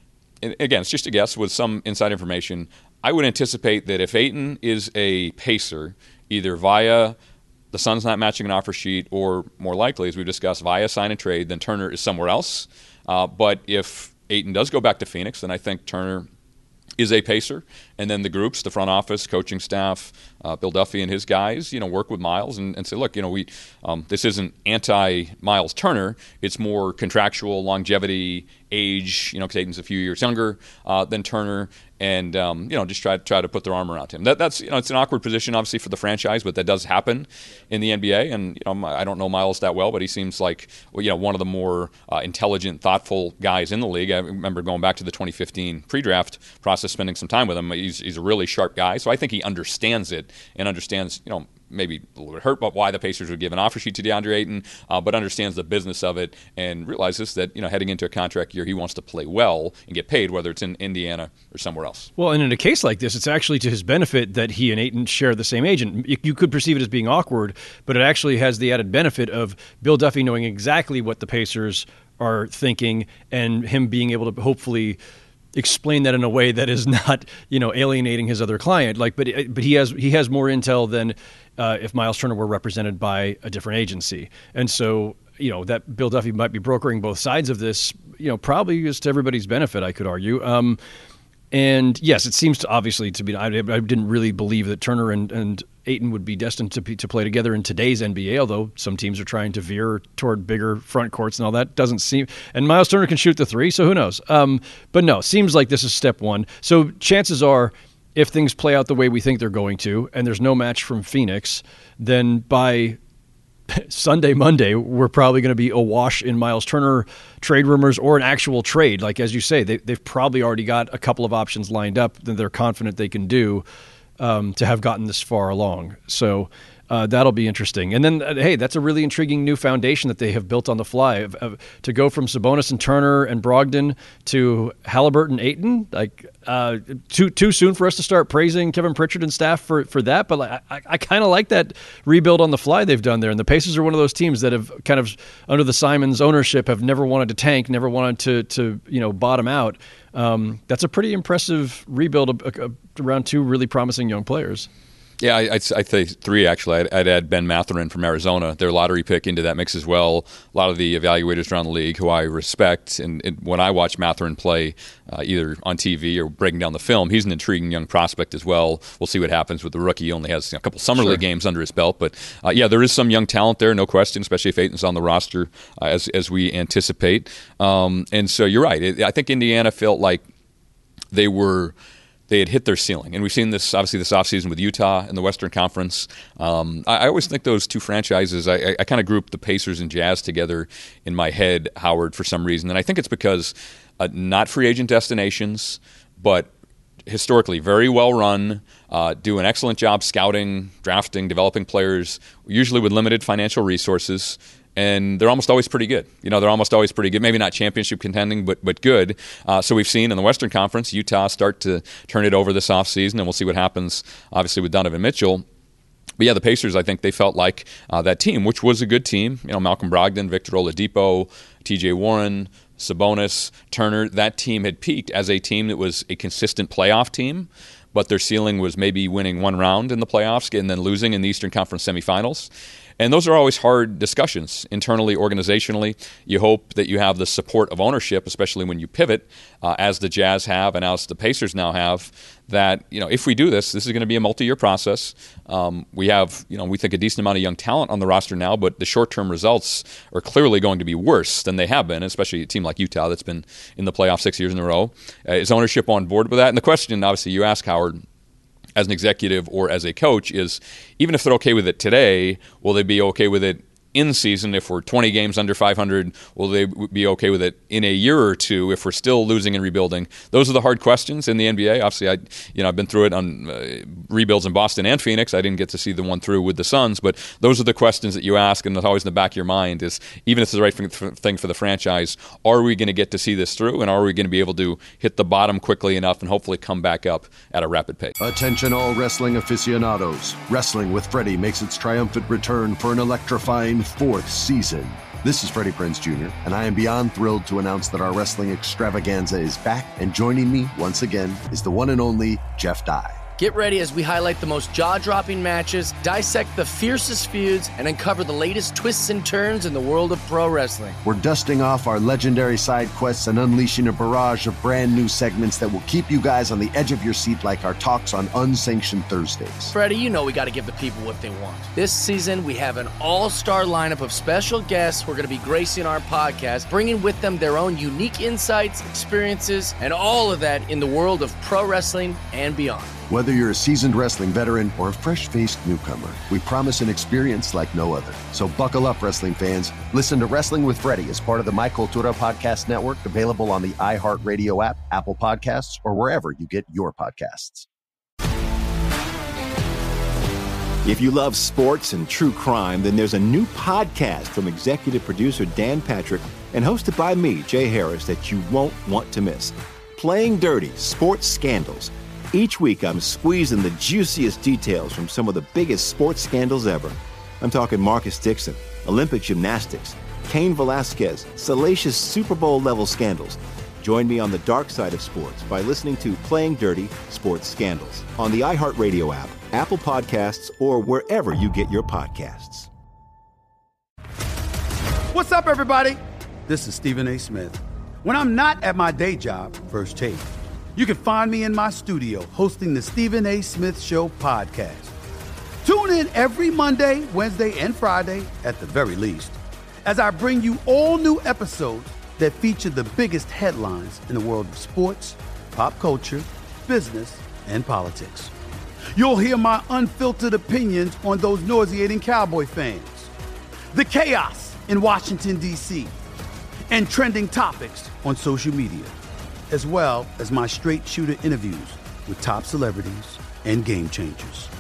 J: again, it's just a guess with some inside information. I would anticipate that if Ayton is a Pacer, either via the Suns not matching an offer sheet, or more likely, as we've discussed, via sign and trade, then Turner is somewhere else. But if Ayton does go back to Phoenix, then I think Turner is a Pacer, and then the groups, the front office, coaching staff, Bill Duffy and his guys, work with Miles and say, look, this isn't anti-Miles Turner. It's more contractual, longevity, age, because Ayton's a few years younger than Turner, and just try to put their arm around him. That's it's an awkward position, obviously, for the franchise, but that does happen in the NBA. And I don't know Miles that well, but he seems like one of the more intelligent, thoughtful guys in the league. I remember going back to the 2015 pre-draft process, spending some time with him. He's a really sharp guy, so I think he understands it and understands maybe a little bit hurt about why the Pacers would give an offer sheet to DeAndre Ayton, but understands the business of it and realizes that heading into a contract year, he wants to play well and get paid, whether it's in Indiana or somewhere else.
G: Well, and in a case like this, it's actually to his benefit that he and Ayton share the same agent. You could perceive it as being awkward, but it actually has the added benefit of Bill Duffy knowing exactly what the Pacers are thinking, and him being able to hopefully explain that in a way that is not, alienating his other client. But he has more intel than if Miles Turner were represented by a different agency. And so, that Bill Duffy might be brokering both sides of this, probably is to everybody's benefit, I could argue. And yes, it seems to obviously to be. I didn't really believe that Turner and Ayton would be destined to play together in today's NBA, although some teams are trying to veer toward bigger front courts and all that. Doesn't seem. And Miles Turner can shoot the three, so who knows? But no, seems like this is step one. So chances are, if things play out the way we think they're going to, and there's no match from Phoenix, then by Sunday, Monday, we're probably going to be awash in Miles Turner trade rumors or an actual trade. Like, as you say, they've probably already got a couple of options lined up that they're confident they can do to have gotten this far along. So That'll be interesting. And then, hey, that's a really intriguing new foundation that they have built on the fly. To go from Sabonis and Turner and Brogdon to Halliburton, Ayton, like too soon for us to start praising Kevin Pritchard and staff for that. But I kind of like that rebuild on the fly they've done there. And the Pacers are one of those teams that have kind of, under the Simons ownership, have never wanted to tank, never wanted to bottom out. That's a pretty impressive rebuild around two really promising young players.
J: Yeah, I'd say three, actually. I'd add Ben Mathurin from Arizona, their lottery pick, into that mix as well. A lot of the evaluators around the league who I respect. And when I watch Mathurin play, either on TV or breaking down the film, he's an intriguing young prospect as well. We'll see what happens with the rookie. He only has a couple summer league games under his belt. But, there is some young talent there, no question, especially if Ayton's on the roster, as we anticipate. And so you're right. I think Indiana felt like they had hit their ceiling. And we've seen this, obviously, this offseason with Utah in the Western Conference. I always think those two franchises, I kind of group the Pacers and Jazz together in my head, Howard, for some reason. And I think it's because not free agent destinations, but historically very well run, do an excellent job scouting, drafting, developing players, usually with limited financial resources. And they're almost always pretty good. They're almost always pretty good. Maybe not championship contending, but good. So we've seen in the Western Conference, Utah start to turn it over this offseason, and we'll see what happens, obviously, with Donovan Mitchell. But yeah, the Pacers, I think they felt like that team, which was a good team. Malcolm Brogdon, Victor Oladipo, T.J. Warren, Sabonis, Turner. That team had peaked as a team that was a consistent playoff team, but their ceiling was maybe winning one round in the playoffs and then losing in the Eastern Conference semifinals. And those are always hard discussions internally, organizationally. You hope that you have the support of ownership, especially when you pivot, as the Jazz have and as the Pacers now have, that if we do this is going to be a multi-year process. We have, we think a decent amount of young talent on the roster now, but the short-term results are clearly going to be worse than they have been, especially a team like Utah that's been in the playoffs 6 years in a row. Is ownership on board with that? And the question, obviously, you ask, Howard, as an executive or as a coach, is even if they're okay with it today, will they be okay with it in season? If we're 20 games under 500, will they be okay with it in a year or two if we're still losing and rebuilding? Those are the hard questions in the NBA. Obviously, I've been through it on rebuilds in Boston and Phoenix. I didn't get to see the one through with the Suns, but those are the questions that you ask, and that's always in the back of your mind is, even if it's the right thing for the franchise, are we going to get to see this through, and are we going to be able to hit the bottom quickly enough and hopefully come back up at a rapid pace?
A: Attention all wrestling aficionados. Wrestling with Freddie makes its triumphant return for an electrifying fourth season. This is Freddie Prinze Jr., and I am beyond thrilled to announce that our wrestling extravaganza is back, and joining me once again is the one and only Jeff Dye.
B: Get ready as we highlight the most jaw-dropping matches, dissect the fiercest feuds, and uncover the latest twists and turns in the world of pro wrestling.
A: We're dusting off our legendary side quests and unleashing a barrage of brand new segments that will keep you guys on the edge of your seat, like our talks on Unsanctioned Thursdays.
B: Freddie, we got to give the people what they want. This season, we have an all-star lineup of special guests who are going to be gracing our podcast, bringing with them their own unique insights, experiences, and all of that in the world of pro wrestling and beyond.
A: Whether you're a seasoned wrestling veteran or a fresh-faced newcomer, we promise an experience like no other. So buckle up, wrestling fans. Listen to Wrestling with Freddie as part of the My Cultura Podcast Network, available on the iHeartRadio app, Apple Podcasts, or wherever you get your podcasts.
F: If you love sports and true crime, then there's a new podcast from executive producer Dan Patrick and hosted by me, Jay Harris, that you won't want to miss. Playing Dirty: Sports Scandals. Each week, I'm squeezing the juiciest details from some of the biggest sports scandals ever. I'm talking Marcus Dixon, Olympic gymnastics, Cain Velasquez, salacious Super Bowl-level scandals. Join me on the dark side of sports by listening to Playing Dirty: Sports Scandals on the iHeartRadio app, Apple Podcasts, or wherever you get your podcasts.
I: What's up, everybody? This is Stephen A. Smith. When I'm not at my day job, First Take, you can find me in my studio hosting the Stephen A. Smith Show podcast. Tune in every Monday, Wednesday, and Friday, at the very least, as I bring you all new episodes that feature the biggest headlines in the world of sports, pop culture, business, and politics. You'll hear my unfiltered opinions on those nauseating Cowboy fans, the chaos in Washington, D.C., and trending topics on social media, as well as my straight shooter interviews with top celebrities and game changers.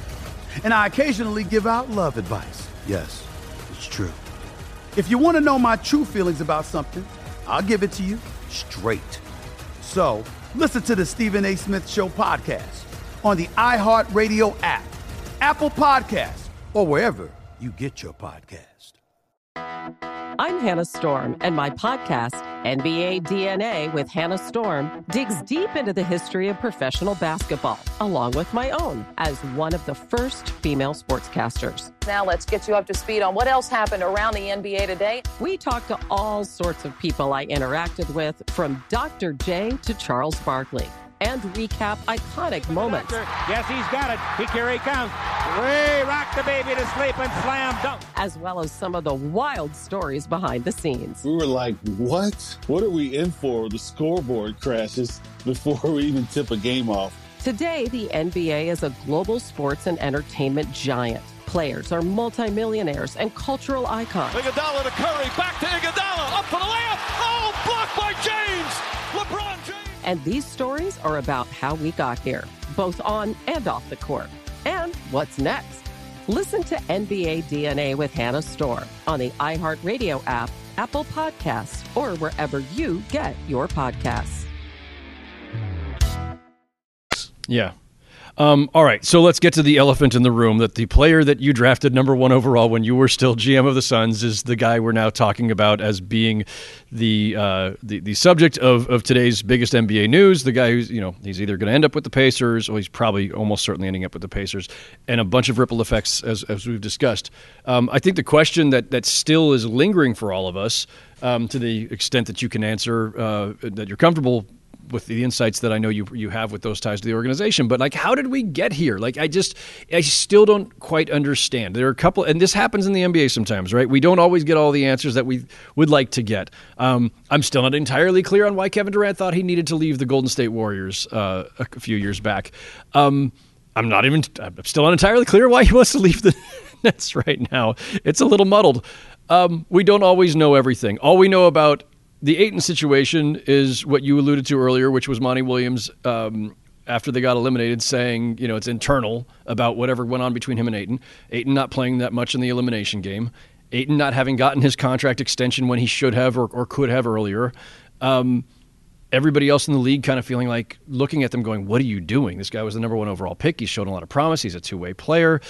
I: And I occasionally give out love advice. Yes, it's true. If you want to know my true feelings about something, I'll give it to you straight. So, listen to the Stephen A. Smith Show podcast on the iHeartRadio app, Apple Podcasts, or wherever you get your podcast.
L: I'm Hannah Storm, and my podcast, NBA DNA with Hannah Storm, digs deep into the history of professional basketball, along with my own, as one of the first female sportscasters.
M: Now let's get you up to speed on what else happened around the NBA today.
L: We talk to all sorts of people I interacted with, from Dr. J to Charles Barkley, and recap iconic moments.
N: Yes, he's got it. Here he comes. Way rock the baby to sleep and slam dunk.
L: As well as some of the wild stories behind the scenes.
O: We were like, what? What are we in for? The scoreboard crashes before we even tip a game off.
L: Today, the NBA is a global sports and entertainment giant. Players are multimillionaires and cultural icons.
P: Iguodala to Curry, back to Iguodala, up for the layup. Oh, blocked by James. LeBron James.
L: And these stories are about how we got here, both on and off the court. And what's next? Listen to NBA DNA with Hannah Storm on the iHeartRadio app, Apple Podcasts, or wherever you get your podcasts.
G: Yeah. All right, so let's get to the elephant in the room, that the player that you drafted number 1 overall when you were still GM of the Suns is the guy we're now talking about as being the subject of today's biggest NBA news, the guy who's, he's either going to end up with the Pacers, or he's probably almost certainly ending up with the Pacers, and a bunch of ripple effects, as we've discussed. I think the question that still is lingering for all of us, to the extent that you can answer, that you're comfortable with the insights that I know you have with those ties to the organization. But how did we get here? I still don't quite understand. There are a couple, and this happens in the NBA sometimes, right? We don't always get all the answers that we would like to get. I'm still not entirely clear on why Kevin Durant thought he needed to leave the Golden State Warriors a few years back. I'm still not entirely clear why he wants to leave the Nets right now. It's a little muddled. We don't always know everything. All we know about the Ayton situation is what you alluded to earlier, which was Monty Williams, after they got eliminated, saying, it's internal about whatever went on between him and Ayton. Ayton not playing that much in the elimination game. Ayton not having gotten his contract extension when he should have or could have earlier. Everybody else in the league kind of feeling like, looking at them going, what are you doing? This guy was the number 1 overall pick. He's shown a lot of promise. He's a two-way player.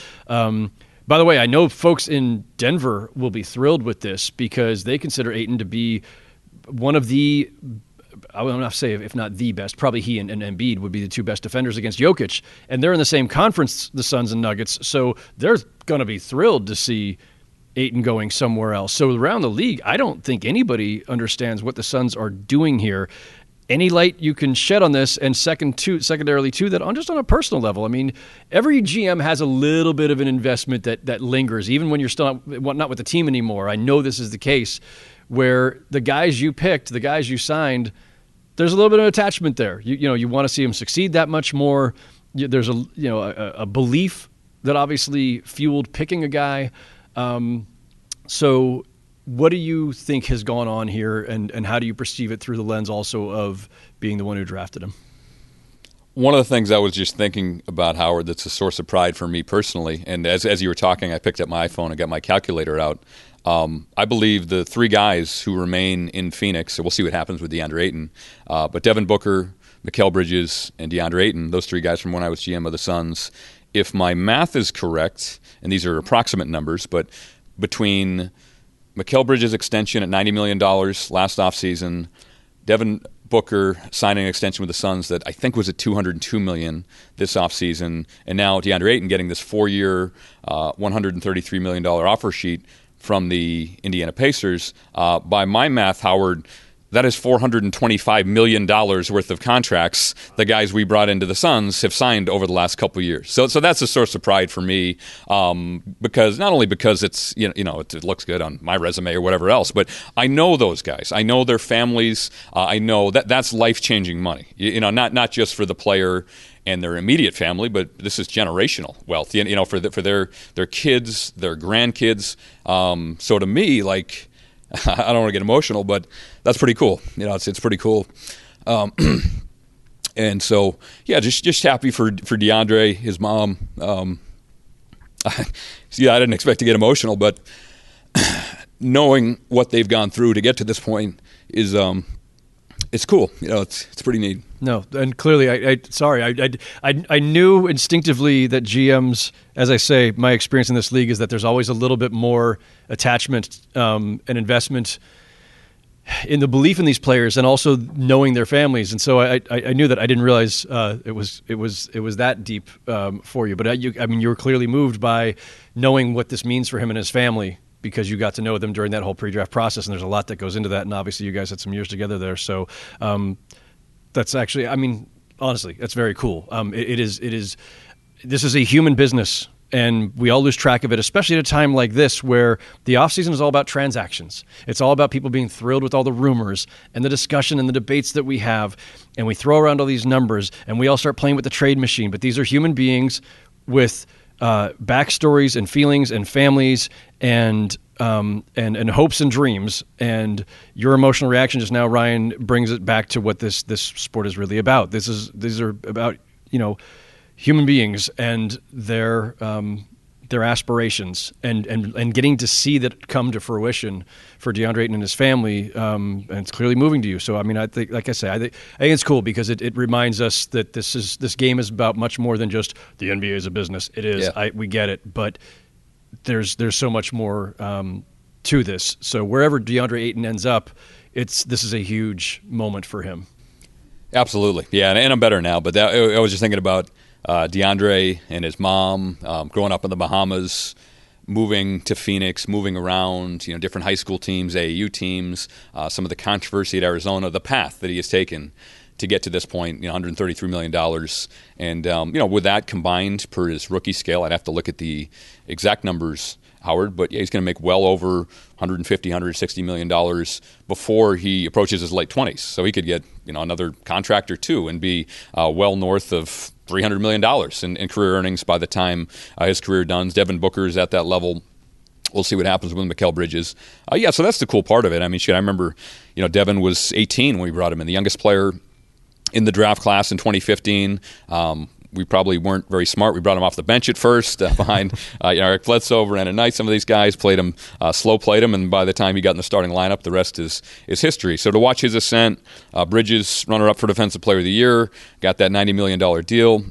G: By the way, I know folks in Denver will be thrilled with this because they consider Ayton to be one of the, I will not say if not the best, probably he and Embiid would be the 2 best defenders against Jokic. And they're in the same conference, the Suns and Nuggets, so they're going to be thrilled to see Ayton going somewhere else. So around the league, I don't think anybody understands what the Suns are doing here. Any light you can shed on this, and secondarily too, that just on a personal level. I mean, every GM has a little bit of an investment that lingers, even when you're still not with the team anymore. I know this is the case, where the guys you picked, the guys you signed, there's a little bit of attachment there. You want to see them succeed that much more. There's a belief that obviously fueled picking a guy. So what do you think has gone on here, and how do you perceive it through the lens also of being the one who drafted him?
J: One of the things I was just thinking about, Howard, that's a source of pride for me personally, and as you were talking, I picked up my iPhone and got my calculator out. I believe the 3 guys who remain in Phoenix, so we'll see what happens with DeAndre Ayton, but Devin Booker, Mikal Bridges, and DeAndre Ayton, those 3 guys from when I was GM of the Suns, if my math is correct, and these are approximate numbers, but between Mikal Bridges' extension at $90 million last offseason, Devin Booker signing an extension with the Suns that I think was at $202 million this offseason, and now DeAndre Ayton getting this 4-year, $133 million offer sheet from the Indiana Pacers. By my math, Howard, that is $425 million worth of contracts the guys we brought into the Suns have signed over the last couple of years. So that's a source of pride for me, because not only because it's it looks good on my resume or whatever else, but I know those guys. I know their families. I know that's life-changing money. Not just for the player and their immediate family, but this is generational wealth. For their kids, their grandkids. So to me, I don't want to get emotional, but that's pretty cool. It's pretty cool. And so, yeah, just happy for DeAndre, his mom. Yeah, I didn't expect to get emotional, but knowing what they've gone through to get to this point is it's cool. It's pretty neat.
G: No, and clearly, I knew instinctively that GMs, as I say, my experience in this league is that there's always a little bit more attachment and investment in the belief in these players, and also knowing their families. And so I knew that. I didn't realize it was that deep for you. But you were clearly moved by knowing what this means for him and his family, because you got to know them during that whole pre-draft process, and there's a lot that goes into that. And obviously, you guys had some years together there, so that's actually, honestly, that's very cool. It is. This is a human business, and we all lose track of it, especially at a time like this where the offseason is all about transactions. It's all about people being thrilled with all the rumors and the discussion and the debates that we have, and we throw around all these numbers, and we all start playing with the trade machine. But these are human beings with backstories and feelings and families and hopes and dreams. And your emotional reaction just now, Ryan, brings it back to what this sport is really about. These are about human beings and their aspirations and getting to see that come to fruition for DeAndre Ayton and his family, and it's clearly moving to you. So I think, like I say, I think it's cool because it reminds us that this game is about much more than just the NBA is a business. It is. Yeah. We get it, but there's so much more to this. So wherever DeAndre Ayton ends up, this is a huge moment for him.
J: Absolutely, yeah, and I'm better now. But I was just thinking about DeAndre and his mom growing up in the Bahamas, moving to Phoenix, moving around, different high school teams, AAU teams, some of the controversy at Arizona, the path that he has taken to get to this point, $133 million. And, with that combined per his rookie scale, I'd have to look at the exact numbers, Howard, but he's going to make well over $150, $160 million before he approaches his late 20s. So he could get, another contract or two and be well north of $300 million in career earnings by the time his career done. Devin Booker's at that level. We'll see what happens with Mikal Bridges. So that's the cool part of it. I remember, Devin was 18 when we brought him in, the youngest player in the draft class in 2015. We probably weren't very smart. We brought him off the bench at first behind Eric Bledsoe, Brandon Knight. Some of these guys played him, slow played him, and by the time he got in the starting lineup, the rest is history. So to watch his ascent, Bridges, runner-up for Defensive Player of the Year, got that $90 million deal.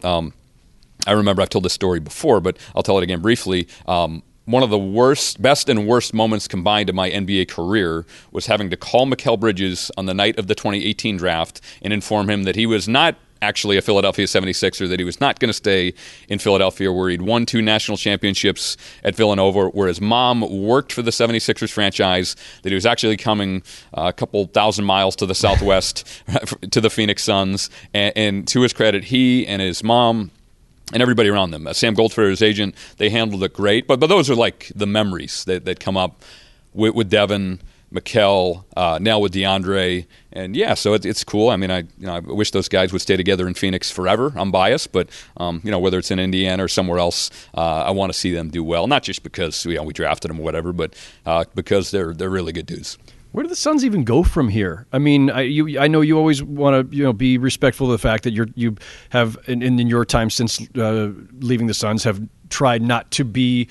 J: I remember I've told this story before, but I'll tell it again briefly. One of the best and worst moments combined in my NBA career was having to call Mikal Bridges on the night of the 2018 draft and inform him that he was not actually a Philadelphia 76er, that he was not going to stay in Philadelphia, where he'd won 2 national championships at Villanova, where his mom worked for the 76ers franchise, that he was actually coming a couple thousand miles to the southwest to the Phoenix Suns. And to his credit, he and his mom and everybody around them, Sam Goldfair, his agent, they handled it great. But those are like the memories that come up with Devin, Mikal, now with DeAndre, and so it's cool. I wish those guys would stay together in Phoenix forever. I'm biased, but whether it's in Indiana or somewhere else, I want to see them do well. Not just because we drafted them or whatever, but because they're really good dudes.
G: Where do the Suns even go from here? I know you always want to be respectful of the fact that you have in your time since leaving the Suns have tried not to be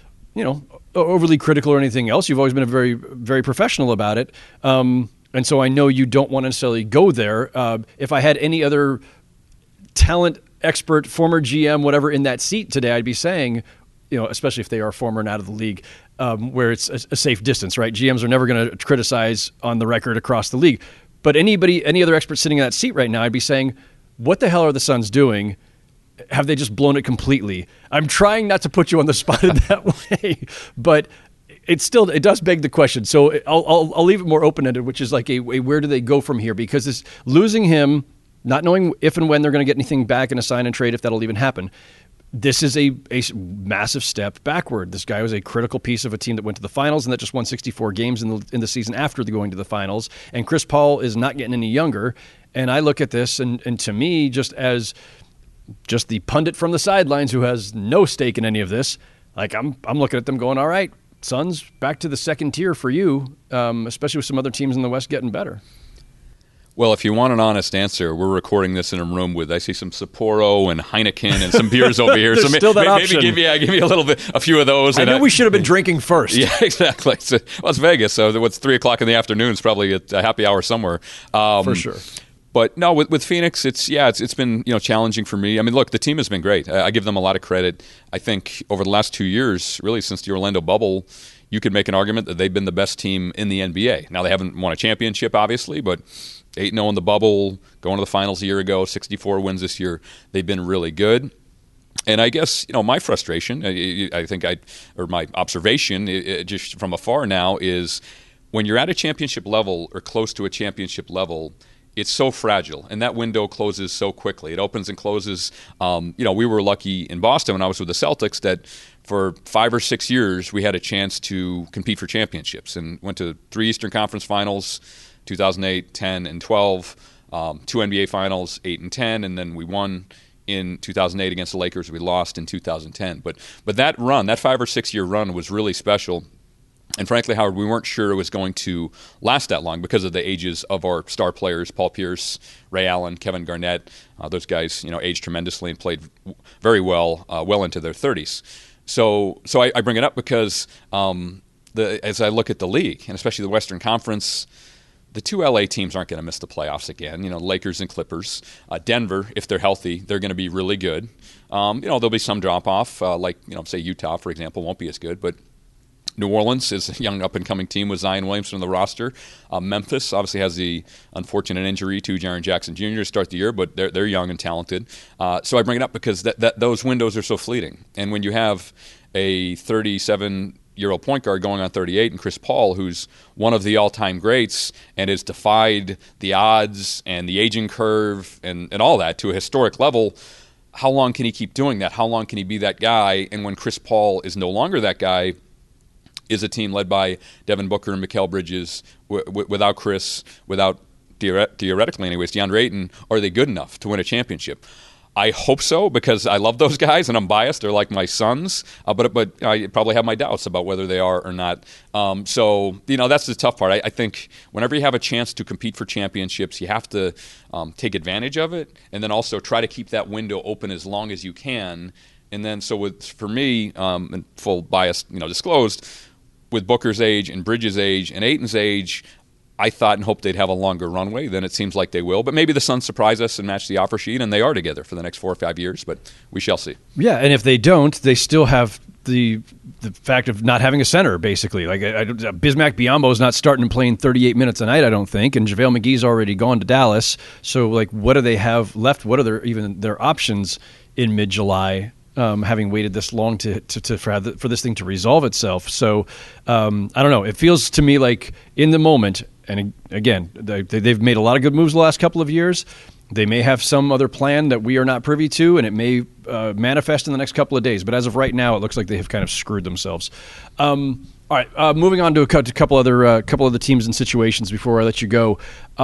G: overly critical or anything else. You've always been very, very professional about it. And so I know you don't want to necessarily go there. If I had any other talent expert, former GM, whatever, in that seat today, I'd be saying, especially if they are former and out of the league, where it's a safe distance, right? GMs are never going to criticize on the record across the league. But any other expert sitting in that seat right now, I'd be saying, what the hell are the Suns doing? Have they just blown it completely? I'm trying not to put you on the spot in that way, but it does beg the question. So I'll leave it more open-ended, which is like a where do they go from here? Because this losing him, not knowing if and when they're going to get anything back in a sign and trade, if that'll even happen, this is a massive step backward. This guy was a critical piece of a team that went to the finals and that just won 64 games in the season after going to the finals. And Chris Paul is not getting any younger. And I look at this and to me, just as just the pundit from the sidelines who has no stake in any of this, like I'm looking at them going, all right, Suns, back to the second tier for you, especially with some other teams in the West getting better.
J: Well, if you want an honest answer, we're recording this in a room with, I see some Sapporo and Heineken and some beers over here.
G: There's
J: so
G: still that
J: maybe
G: option.
J: give me a few of those.
G: I knew we should have been drinking first.
J: Yeah, exactly. So, well, it's Vegas, so what's 3 o'clock in the afternoon? It's probably a happy hour somewhere.
G: For sure.
J: But no, with Phoenix, it's been challenging for me. I mean, look, the team has been great. I give them a lot of credit. I think over the last 2 years, really since the Orlando bubble, you could make an argument that they've been the best team in the NBA. Now, they haven't won a championship, obviously, but 8-0 in the bubble, going to the finals a year ago, 64 wins this year. They've been really good. And I guess, my frustration, or my observation, just from afar now, is when you're at a championship level or close to a championship level, it's so fragile, and that window closes so quickly. It opens and closes. We were lucky in Boston when I was with the Celtics that for 5 or 6 years we had a chance to compete for championships and went to 3 Eastern Conference Finals, 2008, 10, and 12, 2 NBA Finals, 8 and 10, and then we won in 2008 against the Lakers. We lost in 2010. But that run, that 5 or 6 year run was really special. And frankly, Howard, we weren't sure it was going to last that long because of the ages of our star players, Paul Pierce, Ray Allen, Kevin Garnett. Those guys, aged tremendously and played very well, well into their 30s. So I bring it up because as I look at the league, and especially the Western Conference, the 2 LA teams aren't going to miss the playoffs again. Lakers and Clippers. Denver, if they're healthy, they're going to be really good. There'll be some drop-off, say Utah, for example, won't be as good, but New Orleans is a young up-and-coming team with Zion Williamson on the roster. Memphis obviously has the unfortunate injury to Jaren Jackson Jr. to start the year, but they're young and talented. So I bring it up because that those windows are so fleeting. And when you have a 37-year-old point guard going on 38 and Chris Paul, who's one of the all-time greats and has defied the odds and the aging curve and all that to a historic level, how long can he keep doing that? How long can he be that guy? And when Chris Paul is no longer that guy, is a team led by Devin Booker and Mikal Bridges, without Chris, without, theoretically anyways, DeAndre Ayton, are they good enough to win a championship? I hope so, because I love those guys and I'm biased. They're like my sons, but I probably have my doubts about whether they are or not. So that's the tough part. I think whenever you have a chance to compete for championships, you have to take advantage of it, and then also try to keep that window open as long as you can. And then for me, and full bias disclosed, with Booker's age and Bridges' age and Ayton's age, I thought and hoped they'd have a longer runway than it seems like they will. But maybe the Suns surprise us and match the offer sheet, and they are together for the next 4 or 5 years. But we shall see.
G: Yeah, and if they don't, they still have the fact of not having a center, basically. Like Bismack Biyombo's not starting and playing 38 minutes a night, I don't think, and JaVale McGee's already gone to Dallas. So, what do they have left? What are their options in mid-July? Having waited this long for this thing to resolve itself. So I don't know. It feels to me like in the moment, and again, they've made a lot of good moves the last couple of years. They may have some other plan that we are not privy to, and it may manifest in the next couple of days. But as of right now, it looks like they have kind of screwed themselves. All right, moving on to a couple other teams and situations before I let you go.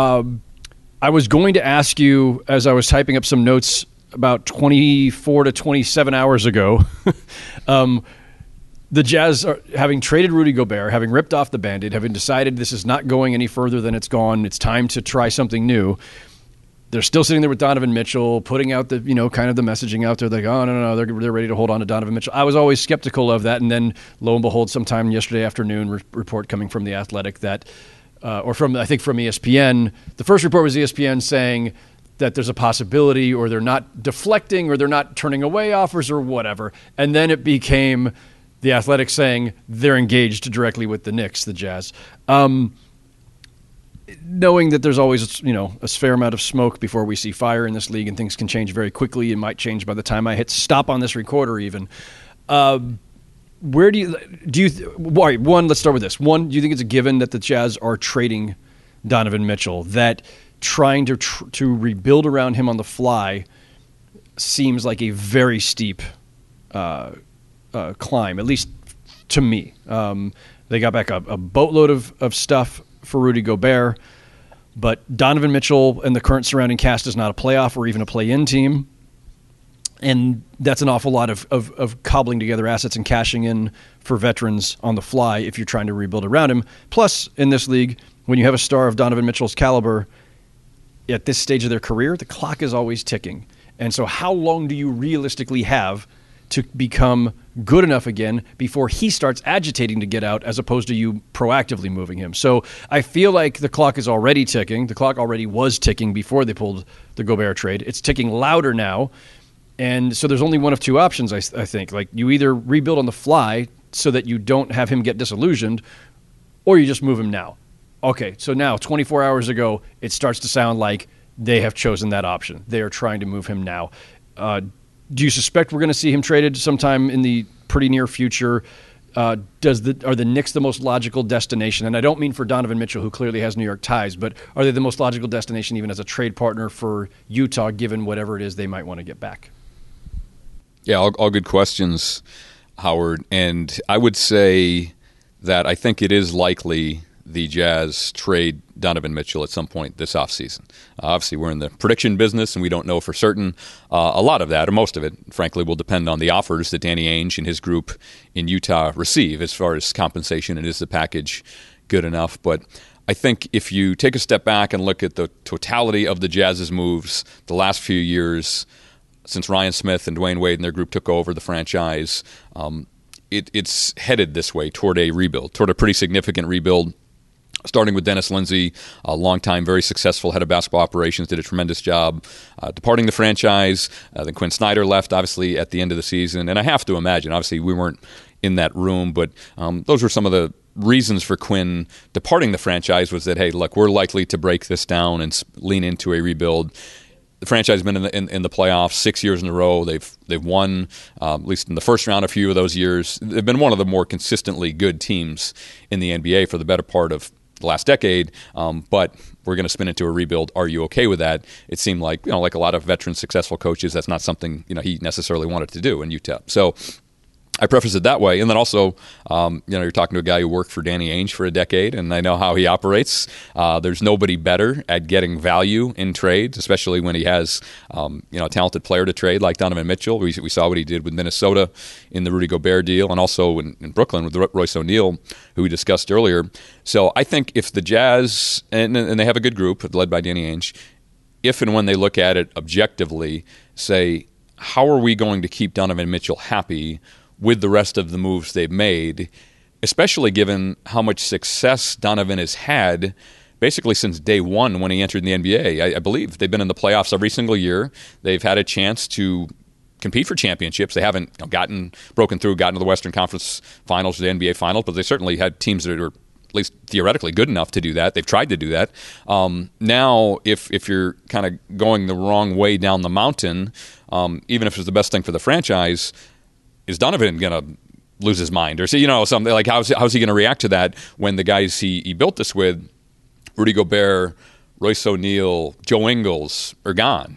G: I was going to ask you, as I was typing up some notes about 24 to 27 hours ago, the Jazz, having traded Rudy Gobert, having ripped off the Band-Aid, having decided this is not going any further than it's gone, it's time to try something new. They're still sitting there with Donovan Mitchell, putting out the, kind of the messaging out there, like, oh, no, they're ready to hold on to Donovan Mitchell. I was always skeptical of that, and then lo and behold, sometime yesterday afternoon, report coming from The Athletic that, or from ESPN, the first report was ESPN saying that there's a possibility, or they're not deflecting, or they're not turning away offers, or whatever. And then it became The Athletic saying they're engaged directly with the Knicks, the Jazz. Knowing that there's always, a fair amount of smoke before we see fire in this league, and things can change very quickly. It might change by the time I hit stop on this recorder even. Where do you one, let's start with this. One, do you think it's a given that the Jazz are trading Donovan Mitchell, that trying to rebuild around him on the fly seems like a very steep climb, at least to me. They got back a boatload of stuff for Rudy Gobert, but Donovan Mitchell and the current surrounding cast is not a playoff or even a play-in team, and that's an awful lot of cobbling together assets and cashing in for veterans on the fly if you're trying to rebuild around him. Plus, in this league, when you have a star of Donovan Mitchell's caliber, at this stage of their career, the clock is always ticking. And so how long do you realistically have to become good enough again before he starts agitating to get out, as opposed to you proactively moving him? So I feel like the clock is already ticking. The clock already was ticking before they pulled the Gobert trade. It's ticking louder now. And so there's only one of two options, I think. Like, you either rebuild on the fly so that you don't have him get disillusioned, or you just move him now. Okay, so now 24 hours ago, it starts to sound like they have chosen that option. They are trying to move him now. Do you suspect we're going to see him traded sometime in the pretty near future? Are the Knicks the most logical destination? And I don't mean for Donovan Mitchell, who clearly has New York ties, but are they the most logical destination even as a trade partner for Utah, given whatever it is they might want to get back?
J: Yeah, all good questions, Howard. And I would say that I think it is likely the Jazz trade Donovan Mitchell at some point this offseason. Obviously, we're in the prediction business, and we don't know for certain. A lot of that, or most of it, frankly, will depend on the offers that Danny Ainge and his group in Utah receive as far as compensation, and is the package good enough. But I think if you take a step back and look at the totality of the Jazz's moves the last few years, since Ryan Smith and Dwayne Wade and their group took over the franchise, it's headed this way toward a rebuild, toward a pretty significant rebuild. Starting with Dennis Lindsey, a longtime, very successful head of basketball operations, did a tremendous job departing the franchise. Then Quinn Snyder left, obviously, at the end of the season. And I have to imagine, obviously, we weren't in that room, but those were some of the reasons for Quinn departing the franchise, was that, hey, look, we're likely to break this down and lean into a rebuild. The franchise has been in the playoffs 6 years in a row. They've won, at least in the first round, a few of those years. They've been one of the more consistently good teams in the NBA for the better part of the last decade, but we're going to spin into a rebuild. Are you okay with that? It seemed like, like a lot of veteran successful coaches, that's not something he necessarily wanted to do in Utah. So I preface it that way. And then also, you're talking to a guy who worked for Danny Ainge for a decade, and I know how he operates. There's nobody better at getting value in trades, especially when he has, a talented player to trade like Donovan Mitchell. We saw what he did with Minnesota in the Rudy Gobert deal, and also in Brooklyn with Royce O'Neal, who we discussed earlier. So I think if the Jazz, and they have a good group led by Danny Ainge, if and when they look at it objectively, say, how are we going to keep Donovan Mitchell happy with the rest of the moves they've made, especially given how much success Donovan has had basically since day one when he entered the NBA. I believe they've been in the playoffs every single year. They've had a chance to compete for championships. They haven't broken through, gotten to the Western Conference Finals or the NBA Finals, but they certainly had teams that are at least theoretically good enough to do that. They've tried to do that. Now, if you're kind of going the wrong way down the mountain, even if it's the best thing for the franchise, is Donovan going to lose his mind? Or something like, how's he going to react to that when the guys he built this with, Rudy Gobert, Royce O'Neal, Joe Ingles, are gone?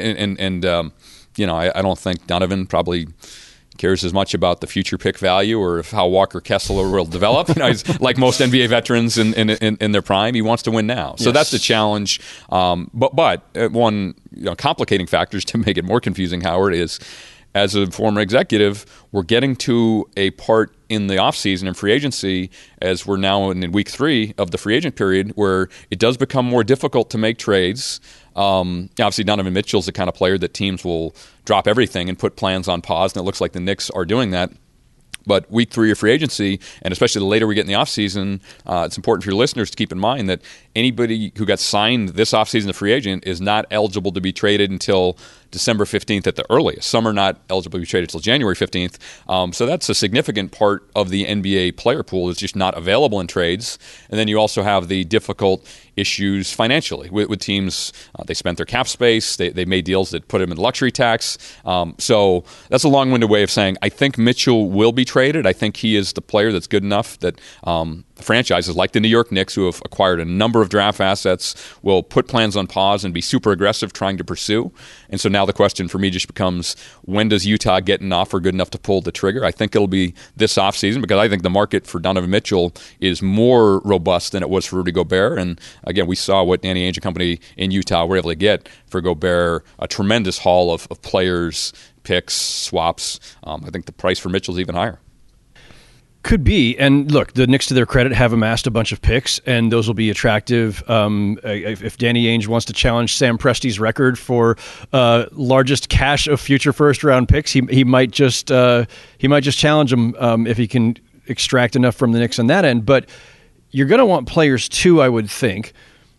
J: I don't think Donovan probably cares as much about the future pick value or how Walker Kessler will develop. He's like most NBA veterans in their prime. He wants to win now. So that's the challenge. But one complicating factors to make it more confusing, Howard, is, as a former executive, we're getting to a part in the offseason and free agency, as we're now in week 3 of the free agent period, where it does become more difficult to make trades. Obviously, Donovan Mitchell's the kind of player that teams will drop everything and put plans on pause, and it looks like the Knicks are doing that. But week 3 of free agency, and especially the later we get in the offseason, it's important for your listeners to keep in mind that anybody who got signed this offseason, a free agent, is not eligible to be traded until December 15th at the earliest. Some are not eligible to be traded until January 15th. So that's a significant part of the NBA player pool is just not available in trades. And then you also have the difficult issues financially with teams. They spent their cap space. They made deals that put them in luxury tax. So that's a long-winded way of saying I think Mitchell will be traded. I think he is the player that's good enough that franchises like the New York Knicks, who have acquired a number of draft assets, will put plans on pause and be super aggressive trying to pursue. And so now the question for me just becomes, when does Utah get an offer good enough to pull the trigger? I think it'll be this offseason, because I think the market for Donovan Mitchell is more robust than it was for Rudy Gobert. And again, we saw what Danny Ainge and company in Utah were able to get for Gobert, a tremendous haul of players, picks, swaps. I think the price for Mitchell's even higher.
G: Could be. And look, the Knicks, to their credit, have amassed a bunch of picks, and those will be attractive. If Danny Ainge wants to challenge Sam Presti's record for largest cache of future first-round picks, he might just challenge him if he can extract enough from the Knicks on that end. But you're going to want players too, I would think.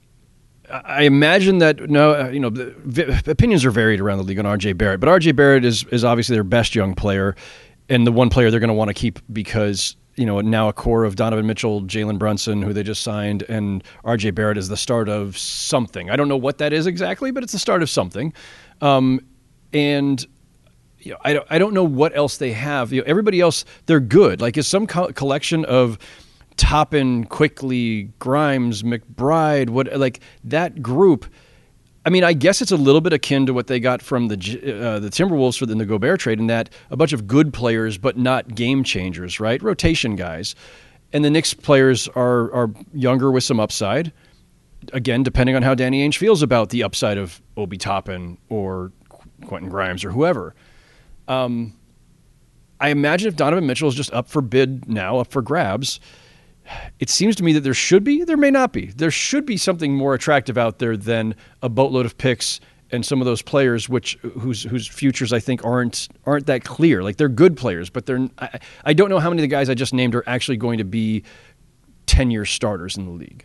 G: I imagine that the opinions are varied around the league on R.J. Barrett, but R.J. Barrett is obviously their best young player, and the one player they're going to want to keep because now a core of Donovan Mitchell, Jalen Brunson, who they just signed, and R.J. Barrett is the start of something. I don't know what that is exactly, but it's the start of something. And I don't know what else they have. Everybody else, they're good. Like, is some collection of Toppin, Quickly, Grimes, McBride, like that group. I mean, I guess it's a little bit akin to what they got from the Timberwolves in the Gobert trade, in that a bunch of good players but not game changers, right? Rotation guys. And the Knicks players are younger with some upside. Again, depending on how Danny Ainge feels about the upside of Obi Toppin or Quentin Grimes or whoever. I imagine if Donovan Mitchell is just up for bid now, up for grabs, it seems to me that there may not be. There should be something more attractive out there than a boatload of picks and some of those players whose futures I think aren't that clear. Like, they're good players, but I don't know how many of the guys I just named are actually going to be 10-year starters in the league.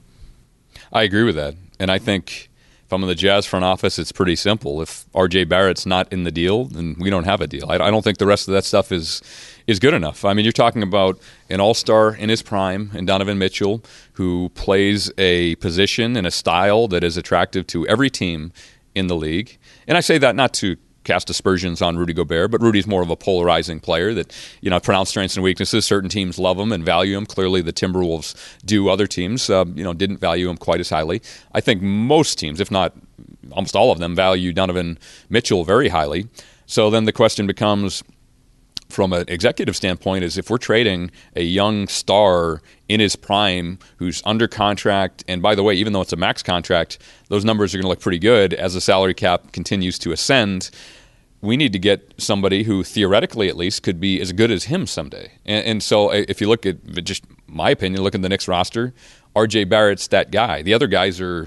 J: I agree with that. And I think if I'm in the Jazz front office, it's pretty simple. If R.J. Barrett's not in the deal, then we don't have a deal. I don't think the rest of that stuff is good enough. I mean, you're talking about an all-star in his prime in Donovan Mitchell, who plays a position and a style that is attractive to every team in the league. And I say that not to cast aspersions on Rudy Gobert, but Rudy's more of a polarizing player that, pronounced strengths and weaknesses. Certain teams love him and value him. Clearly the Timberwolves do. Other teams, didn't value him quite as highly. I think most teams, if not almost all of them, value Donovan Mitchell very highly. So then the question becomes, from an executive standpoint, is if we're trading a young star in his prime who's under contract, and by the way, even though it's a max contract, those numbers are going to look pretty good as the salary cap continues to ascend. We need to get somebody who theoretically at least could be as good as him someday. And so if you look at, just my opinion, look at the Knicks roster, R.J. Barrett's that guy. The other guys are,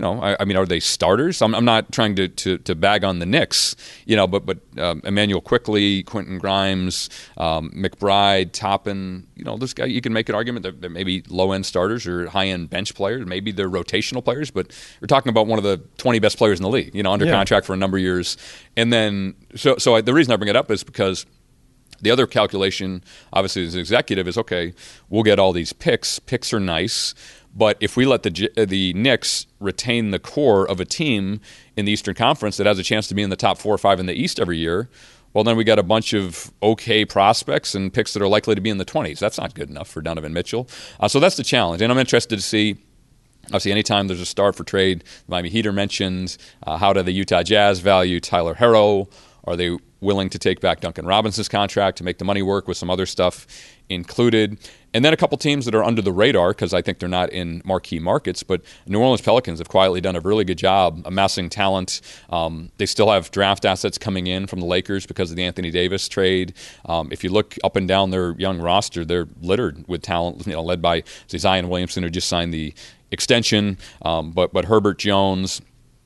J: are they starters? I'm not trying to bag on the Knicks, but Emmanuel Quickly, Quentin Grimes, McBride, Toppin, those guys, you can make an argument that they're maybe low-end starters or high-end bench players. Maybe they're rotational players, but we're talking about one of the 20 best players in the league, under contract for a number of years. And then, so the reason I bring it up is because the other calculation, obviously, as an executive is, okay, we'll get all these picks. Picks are nice. But if we let the Knicks retain the core of a team in the Eastern Conference that has a chance to be in the top 4 or 5 in the East every year, well, then we got a bunch of okay prospects and picks that are likely to be in the 20s. That's not good enough for Donovan Mitchell. So that's the challenge. And I'm interested to see, obviously, anytime there's a star for trade, the Miami Heat are mentioned. How do the Utah Jazz value Tyler Herro? Are they willing to take back Duncan Robinson's contract to make the money work with some other stuff included? And then a couple teams that are under the radar because I think they're not in marquee markets, but New Orleans Pelicans have quietly done a really good job amassing talent. They still have draft assets coming in from the Lakers because of the Anthony Davis trade. If you look up and down their young roster, they're littered with talent, led by Zion Williamson, who just signed the extension, but Herbert Jones.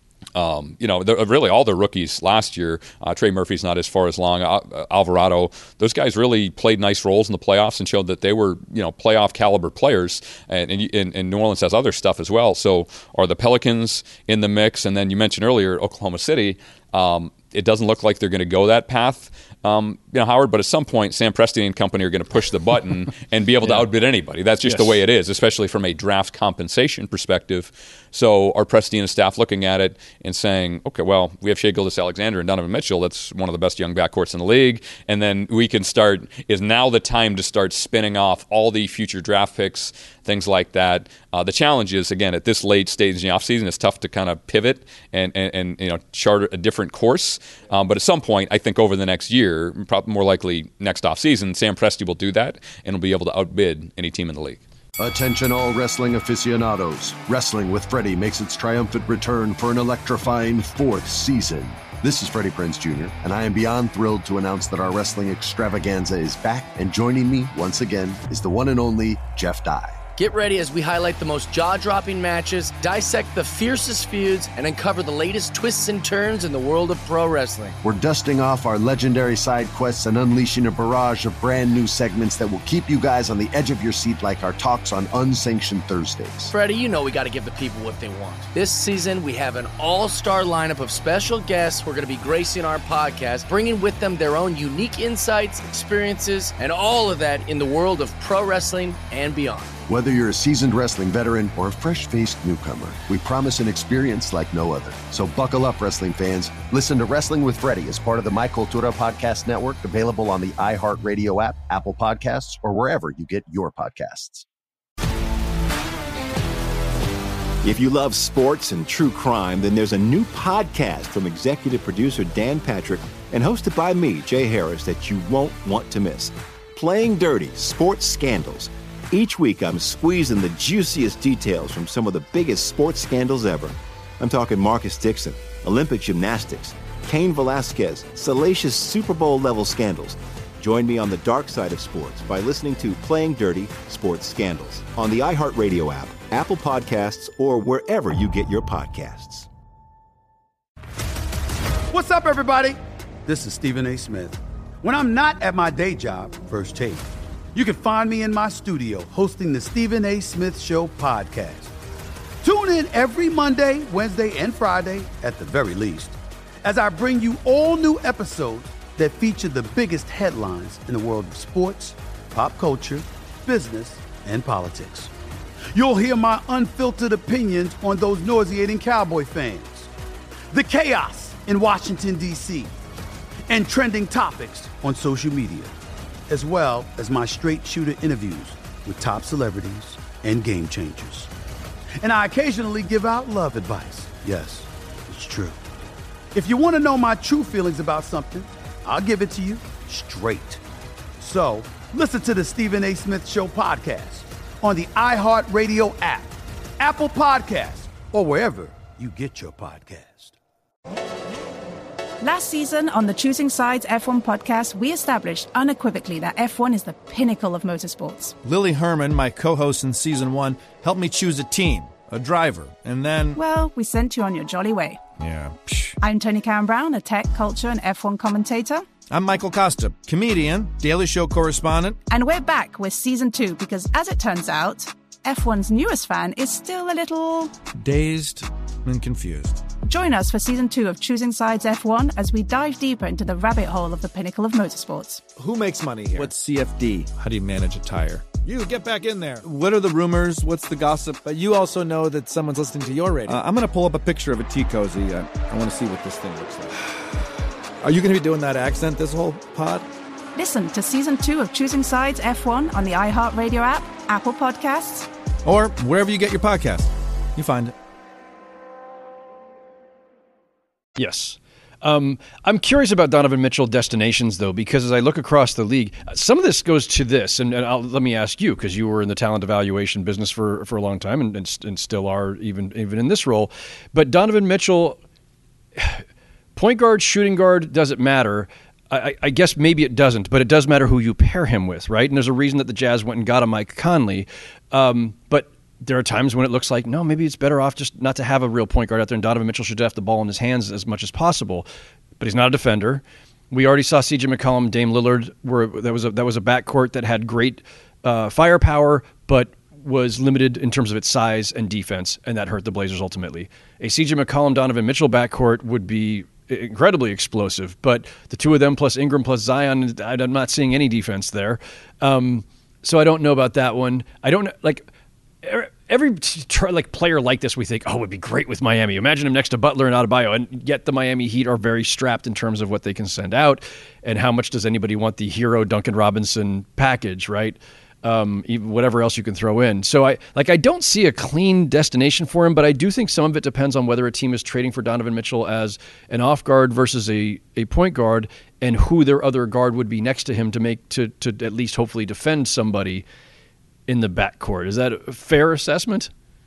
J: Really all the rookies last year. Trey Murphy's not as far as long. Alvarado, those guys really played nice roles in the playoffs and showed that they were, playoff caliber players. And New Orleans has other stuff as well. So are the Pelicans in the mix? And then you mentioned earlier Oklahoma City. It doesn't look like they're going to go that path, Howard. But at some point, Sam Presti and company are going to push the button and be able to outbid anybody. That's just the way it is, especially from a draft compensation perspective. So are Presti and his staff looking at it and saying, okay, well, we have Shai Gilgeous-Alexander and Donovan Mitchell. That's one of the best young backcourts in the league. And then we can start, is now the time to start spinning off all the future draft picks, things like that. The challenge is, again, at this late stage in the offseason, it's tough to kind of pivot and chart a different course. But at some point, I think over the next year, probably more likely next offseason, Sam Presti will do that and will be able to outbid any team in the league.
A: Attention all wrestling aficionados. Wrestling with Freddie makes its triumphant return for an electrifying 4th season. This is Freddie Prinze Jr., and I am beyond thrilled to announce that our wrestling extravaganza is back, and joining me once again is the one and only Jeff Dye.
B: Get ready as we highlight the most jaw-dropping matches, dissect the fiercest feuds, and uncover the latest twists and turns in the world of pro wrestling.
A: We're dusting off our legendary side quests and unleashing a barrage of brand new segments that will keep you guys on the edge of your seat like our talks on Unsanctioned Thursdays.
B: Freddie, you know we got to give the people what they want. This season, we have an all-star lineup of special guests who are going to be gracing our podcast, bringing with them their own unique insights, experiences, and all of that in the world of pro wrestling and beyond.
A: Whether you're a seasoned wrestling veteran or a fresh-faced newcomer, we promise an experience like no other. So buckle up, wrestling fans. Listen to Wrestling with Freddie as part of the My Cultura Podcast Network, available on the iHeartRadio app, Apple Podcasts, or wherever you get your podcasts.
F: If you love sports and true crime, then there's a new podcast from executive producer Dan Patrick and hosted by me, Jay Harris, that you won't want to miss. Playing Dirty: Sports Scandals. Each week, I'm squeezing the juiciest details from some of the biggest sports scandals ever. I'm talking Marcus Dixon, Olympic gymnastics, Cain Velasquez, salacious Super Bowl-level scandals. Join me on the dark side of sports by listening to Playing Dirty: Sports Scandals on the iHeartRadio app, Apple Podcasts, or wherever you get your podcasts.
I: What's up, everybody? This is Stephen A. Smith. When I'm not at my day job, First Take, you can find me in my studio hosting the Stephen A. Smith Show podcast. Tune in every Monday, Wednesday, and Friday, at the very least, as I bring you all new episodes that feature the biggest headlines in the world of sports, pop culture, business, and politics. You'll hear my unfiltered opinions on those nauseating Cowboy fans, the chaos in Washington, D.C., and trending topics on social media, as well as my straight shooter interviews with top celebrities and game changers. And I occasionally give out love advice. Yes, it's true. If you want to know my true feelings about something, I'll give it to you straight. So listen to the Stephen A. Smith Show podcast on the iHeartRadio app, Apple Podcasts, or wherever you get your podcast.
C: Last season on the Choosing Sides F1 podcast, we established unequivocally that F1 is the pinnacle of motorsports.
D: Lily Herman, my co-host in Season 1, helped me choose a team, a driver, and then...
C: Well, we sent you on your jolly way.
D: Yeah.
C: I'm Tony Karen Brown, a tech, culture, and F1 commentator.
D: I'm Michael Costa, comedian, Daily Show correspondent.
C: And we're back with Season 2 because, as it turns out, F1's newest fan is still a little...
D: dazed and confused.
C: Join us for Season 2 of Choosing Sides F1 as we dive deeper into the rabbit hole of the pinnacle of motorsports.
K: Who makes money here?
D: What's CFD? How do you manage a tire?
K: You, get back in there.
D: What are the rumors? What's the gossip?
K: But you also know that someone's listening to your radio.
D: I'm going to pull up a picture of a tea cozy. I want to see what this thing looks like.
K: Are you going to be doing that accent this whole pod?
C: Listen to Season 2 of Choosing Sides F1 on the iHeartRadio app, Apple Podcasts,
D: or wherever you get your podcast. You find it.
G: Yes. I'm curious about Donovan Mitchell destinations, though, because as I look across the league, some of this goes to this, and let me ask you, because you were in the talent evaluation business for a long time and still are even in this role. But Donovan Mitchell, point guard, shooting guard, does it matter? I guess maybe it doesn't, but it does matter who you pair him with, right? And there's a reason that the Jazz went and got a Mike Conley. But there are times when it looks like, no, maybe it's better off just not to have a real point guard out there, and Donovan Mitchell should have the ball in his hands as much as possible. But he's not a defender. We already saw CJ McCollum, Dame Lillard, where that was a backcourt that had great firepower, but was limited in terms of its size and defense, and that hurt the Blazers ultimately. A CJ McCollum, Donovan Mitchell backcourt would be incredibly explosive, but the two of them plus Ingram plus Zion, I'm not seeing any defense there. So I don't know about that one. I don't like. Every player like this, we think, oh, it would be great with Miami. Imagine him next to Butler and Adebayo, and yet the Miami Heat are very strapped in terms of what they can send out, and how much does anybody want the hero Duncan Robinson package, right? Even whatever else you can throw in. So I don't see a clean destination for him, but I do think some of it depends on whether a team is trading for Donovan Mitchell as an off guard versus a point guard, and who their other guard would be next to him to at least hopefully defend somebody in the backcourt. Is that a fair assessment?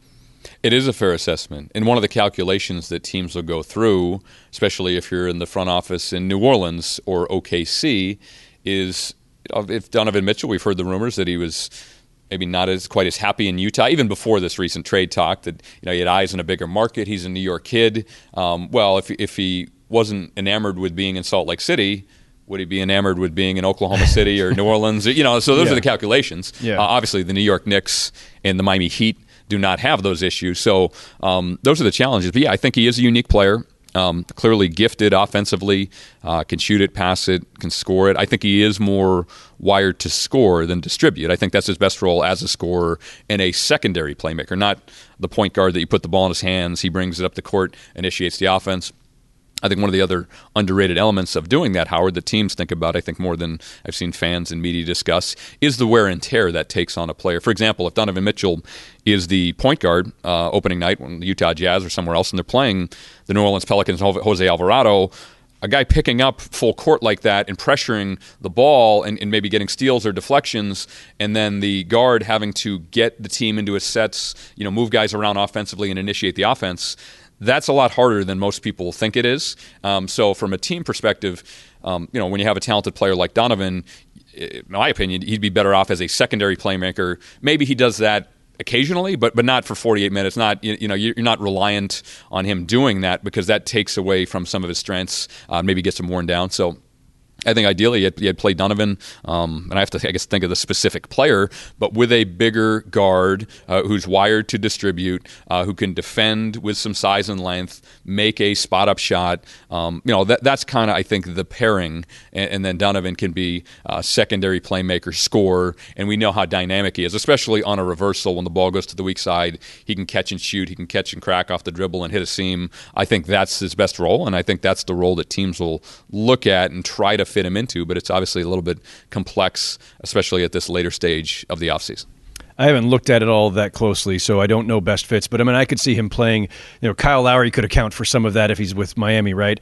J: It is a fair assessment. And one of the calculations that teams will go through, especially if you're in the front office in New Orleans or OKC, is if Donovan Mitchell, we've heard the rumors that he was maybe not quite as happy in Utah, even before this recent trade talk, that he had eyes in a bigger market. He's a New York kid. Well, if he wasn't enamored with being in Salt Lake City, would he be enamored with being in Oklahoma City or New Orleans? So those are the calculations.
G: Yeah.
J: Obviously, the New York Knicks and the Miami Heat do not have those issues. So those are the challenges. But yeah, I think he is a unique player. Clearly gifted offensively, can shoot it, pass it, can score it. I think he is more wired to score than distribute. I think that's his best role as a scorer and a secondary playmaker, not the point guard that you put the ball in his hands, he brings it up the court, initiates the offense. I think one of the other underrated elements of doing that, Howard, that teams think about, I think more than I've seen fans and media discuss, is the wear and tear that takes on a player. For example, if Donovan Mitchell is the point guard opening night when the Utah Jazz or somewhere else and they're playing the New Orleans Pelicans and Jose Alvarado, a guy picking up full court like that and pressuring the ball and maybe getting steals or deflections, and then the guard having to get the team into his sets, move guys around offensively and initiate the offense, that's a lot harder than most people think it is. So from a team perspective, when you have a talented player like Donovan, in my opinion, he'd be better off as a secondary playmaker. Maybe he does that occasionally, but not for 48 minutes. Not you're not reliant on him doing that, because that takes away from some of his strengths. Maybe gets him worn down. So I think ideally he had played Donovan, and I have to, think of the specific player, but with a bigger guard who's wired to distribute, who can defend with some size and length, make a spot-up shot. That's kind of, I think, the pairing, and then Donovan can be a secondary playmaker, scorer, and we know how dynamic he is, especially on a reversal when the ball goes to the weak side. He can catch and shoot, he can catch and crack off the dribble and hit a seam. I think that's his best role, and I think that's the role that teams will look at and try to fit him into, but it's obviously a little bit complex, especially at this later stage of the offseason.
G: I haven't looked at it all that closely, so I don't know best fits. But I could see him playing. Kyle Lowry could account for some of that if he's with Miami, right?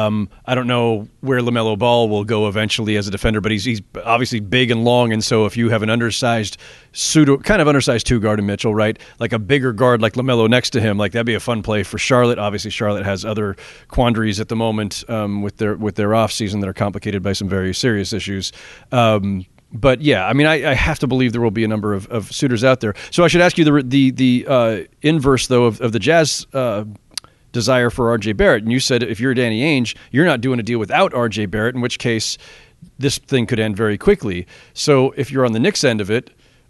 G: I don't know where LaMelo Ball will go eventually as a defender, but he's obviously big and long, and so if you have an undersized two guard in Mitchell, right, like a bigger guard like LaMelo next to him, like that'd be a fun play for Charlotte. Obviously, Charlotte has other quandaries at the moment with their off season that are complicated by some very serious issues. But yeah, I have to believe there will be a number of suitors out there. So I should ask you the inverse, though, of the Jazz desire for R.J. Barrett. And you said if you're Danny Ainge, you're not doing a deal without R.J. Barrett, in which case this thing could end very quickly. So if you're on the Knicks end of it,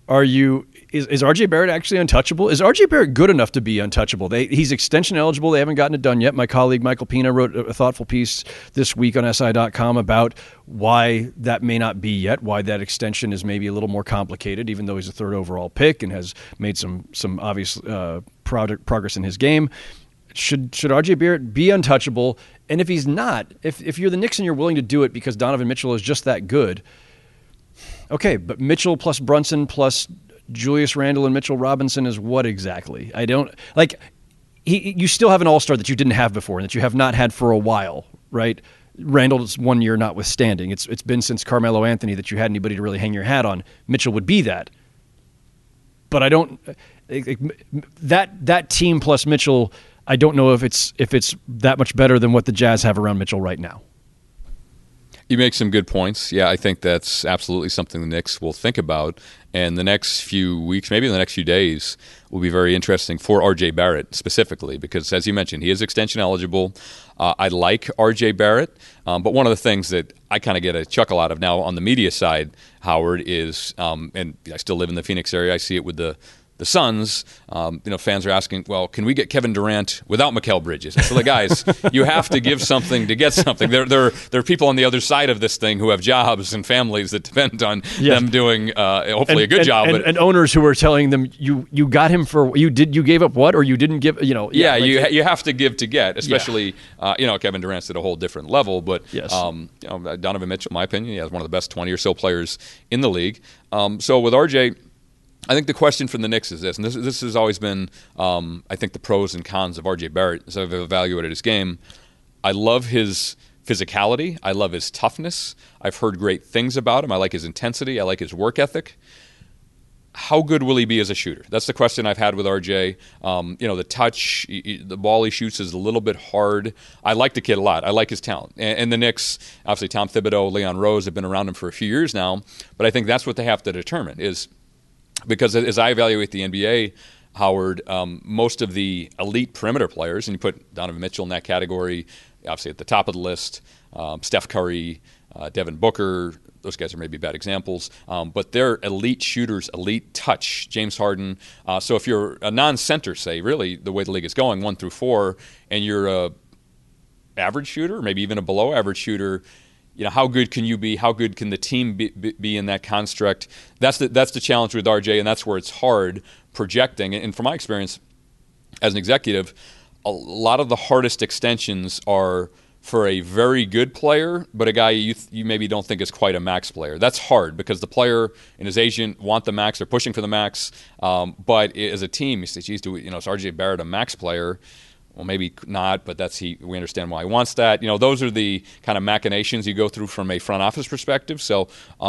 G: is R.J. Barrett actually untouchable? Is R.J. Barrett good enough to be untouchable? He's extension eligible. They haven't gotten it done yet. My colleague Michael Pina wrote a thoughtful piece this week on SI.com about why that may not be yet, why that extension is maybe a little more complicated, even though he's a third overall pick and has made some obvious progress in his game. Should R.J. Barrett be untouchable? And if he's not, if you're the Knicks and you're willing to do it because Donovan Mitchell is just that good, okay, but Mitchell plus Brunson plus Julius Randle and Mitchell Robinson is what exactly? I don't like. You still have an all-star that you didn't have before and that you have not had for a while, right? Randle's 1 year notwithstanding. It's been since Carmelo Anthony that you had anybody to really hang your hat on. Mitchell would be that, but I don't. That team plus Mitchell, I don't know if it's that much better than what the Jazz have around Mitchell right now.
J: You make some good points. Yeah, I think that's absolutely something the Knicks will think about. And the next few weeks, maybe the next few days, will be very interesting for R.J. Barrett specifically because, as you mentioned, he is extension eligible. I like R.J. Barrett, but one of the things that I kind of get a chuckle out of now on the media side, Howard, is, and I still live in the Phoenix area, I see it with the Suns, fans are asking, well, can we get Kevin Durant without Mikal Bridges? So the guys, you have to give something to get something. There are people on the other side of this thing who have jobs and families that depend on them doing hopefully a good job.
G: And owners who are telling them you got him for you gave up what or you didn't give
J: you have to give to get, especially Kevin Durant's at a whole different level. But
G: yes.
J: Donovan Mitchell, in my opinion, is one of the best 20 or so players in the league. So with RJ, I think the question from the Knicks is this, and this has always been, I think, the pros and cons of R.J. Barrett as I've evaluated his game. I love his physicality. I love his toughness. I've heard great things about him. I like his intensity. I like his work ethic. how good will he be as a shooter? That's the question I've had with RJ. The touch, the ball he shoots is a little bit hard. I like the kid a lot. I like his talent. And the Knicks, obviously Tom Thibodeau, Leon Rose have been around him for a few years now. But I think that's what they have to determine is because as I evaluate the NBA, Howard, most of the elite perimeter players, and you put Donovan Mitchell in that category, obviously at the top of the list, Steph Curry, Devin Booker, those guys are maybe bad examples, but they're elite shooters, elite touch. James Harden. So if you're a non-center, say, really the way the league is going, 1 through 4, and you're a average shooter, maybe even a below average shooter, how good can you be? How good can the team be in that construct? That's the challenge with RJ, and that's where it's hard projecting. And from my experience as an executive, a lot of the hardest extensions are for a very good player, but a guy you maybe don't think is quite a max player. That's hard because the player and his agent want the max. They're pushing for the max. But as a team, you say, geez, is RJ Barrett a max player? Well, maybe not, but we understand why he wants that. Those are the kind of machinations you go through from a front office perspective. So,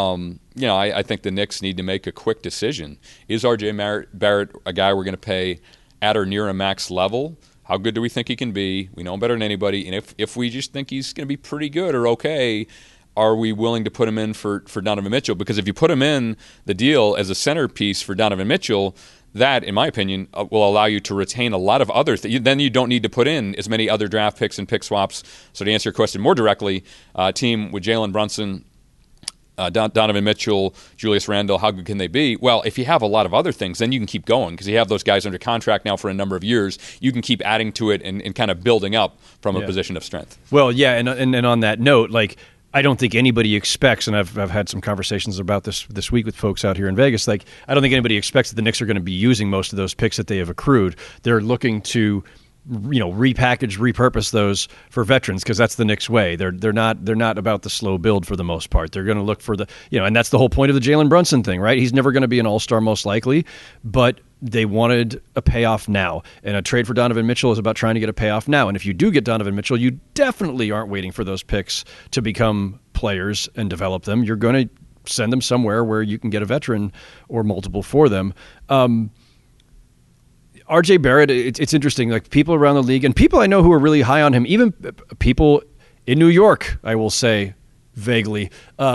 J: I think the Knicks need to make a quick decision. Is RJ Barrett a guy we're going to pay at or near a max level? How good do we think he can be? We know him better than anybody. And if we just think he's going to be pretty good or okay, are we willing to put him in for Donovan Mitchell? Because if you put him in the deal as a centerpiece for Donovan Mitchell, that, in my opinion, will allow you to retain a lot of other things. Then you don't need to put in as many other draft picks and pick swaps. So to answer your question more directly, team with Jalen Brunson, Donovan Mitchell, Julius Randle, how good can they be? Well, if you have a lot of other things, then you can keep going because you have those guys under contract now for a number of years. You can keep adding to it and kind of building up from a position of strength.
G: Well, yeah, and on that note, I don't think anybody expects, and I've had some conversations about this week with folks out here in Vegas, I don't think anybody expects that the Knicks are going to be using most of those picks that they have accrued. They're looking to repackage, repurpose those for veterans because that's the Knicks way. They're not about the slow build for the most part. They're going to look for and that's the whole point of the Jalen Brunson thing, right? He's never going to be an all-star most likely, but they wanted a payoff now. And a trade for Donovan Mitchell is about trying to get a payoff now. And if you do get Donovan Mitchell, you definitely aren't waiting for those picks to become players and develop them. You're going to send them somewhere where you can get a veteran or multiple for them. RJ Barrett, it's interesting. People around the league and people I know who are really high on him, even people in New York, I will say vaguely,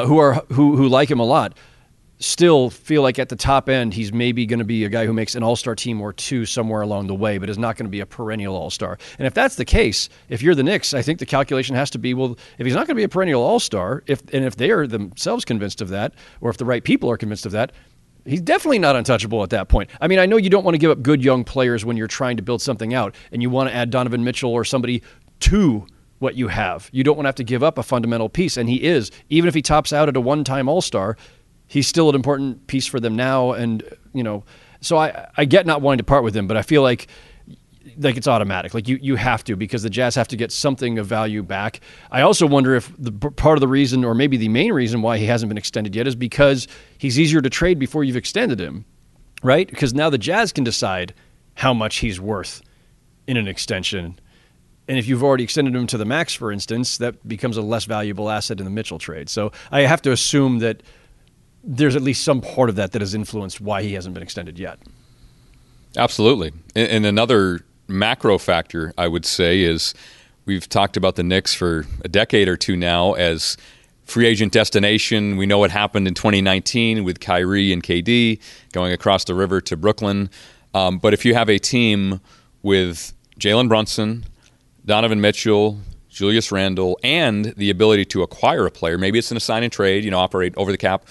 G: who like him a lot, still feel like at the top end he's maybe going to be a guy who makes an all-star team or two somewhere along the way, but is not going to be a perennial all-star. And if that's the case, if you're the Knicks, I think the calculation has to be, well, if he's not going to be a perennial all-star, if they are themselves convinced of that, or if the right people are convinced of that, he's definitely not untouchable at that point. I mean, I know you don't want to give up good young players when you're trying to build something out and you want to add Donovan Mitchell or somebody to what you have. You don't want to have to give up a fundamental piece, and he is. Even if he tops out at a one-time all-star, he's still an important piece for them now. And, so I get not wanting to part with him, but I feel like it's automatic. You have to, because the Jazz have to get something of value back. I also wonder if part of the reason, or maybe the main reason why he hasn't been extended yet, is because he's easier to trade before you've extended him, right? Because now the Jazz can decide how much he's worth in an extension. And if you've already extended him to the max, for instance, that becomes a less valuable asset in the Mitchell trade. So I have to assume that there's at least some part of that has influenced why he hasn't been extended yet.
J: Absolutely. And another macro factor, I would say, is we've talked about the Knicks for a decade or two now as free agent destination. We know what happened in 2019 with Kyrie and KD going across the river to Brooklyn. But if you have a team with Jalen Brunson, Donovan Mitchell, Julius Randle, and the ability to acquire a player, maybe it's in a sign and trade, operate over the cap,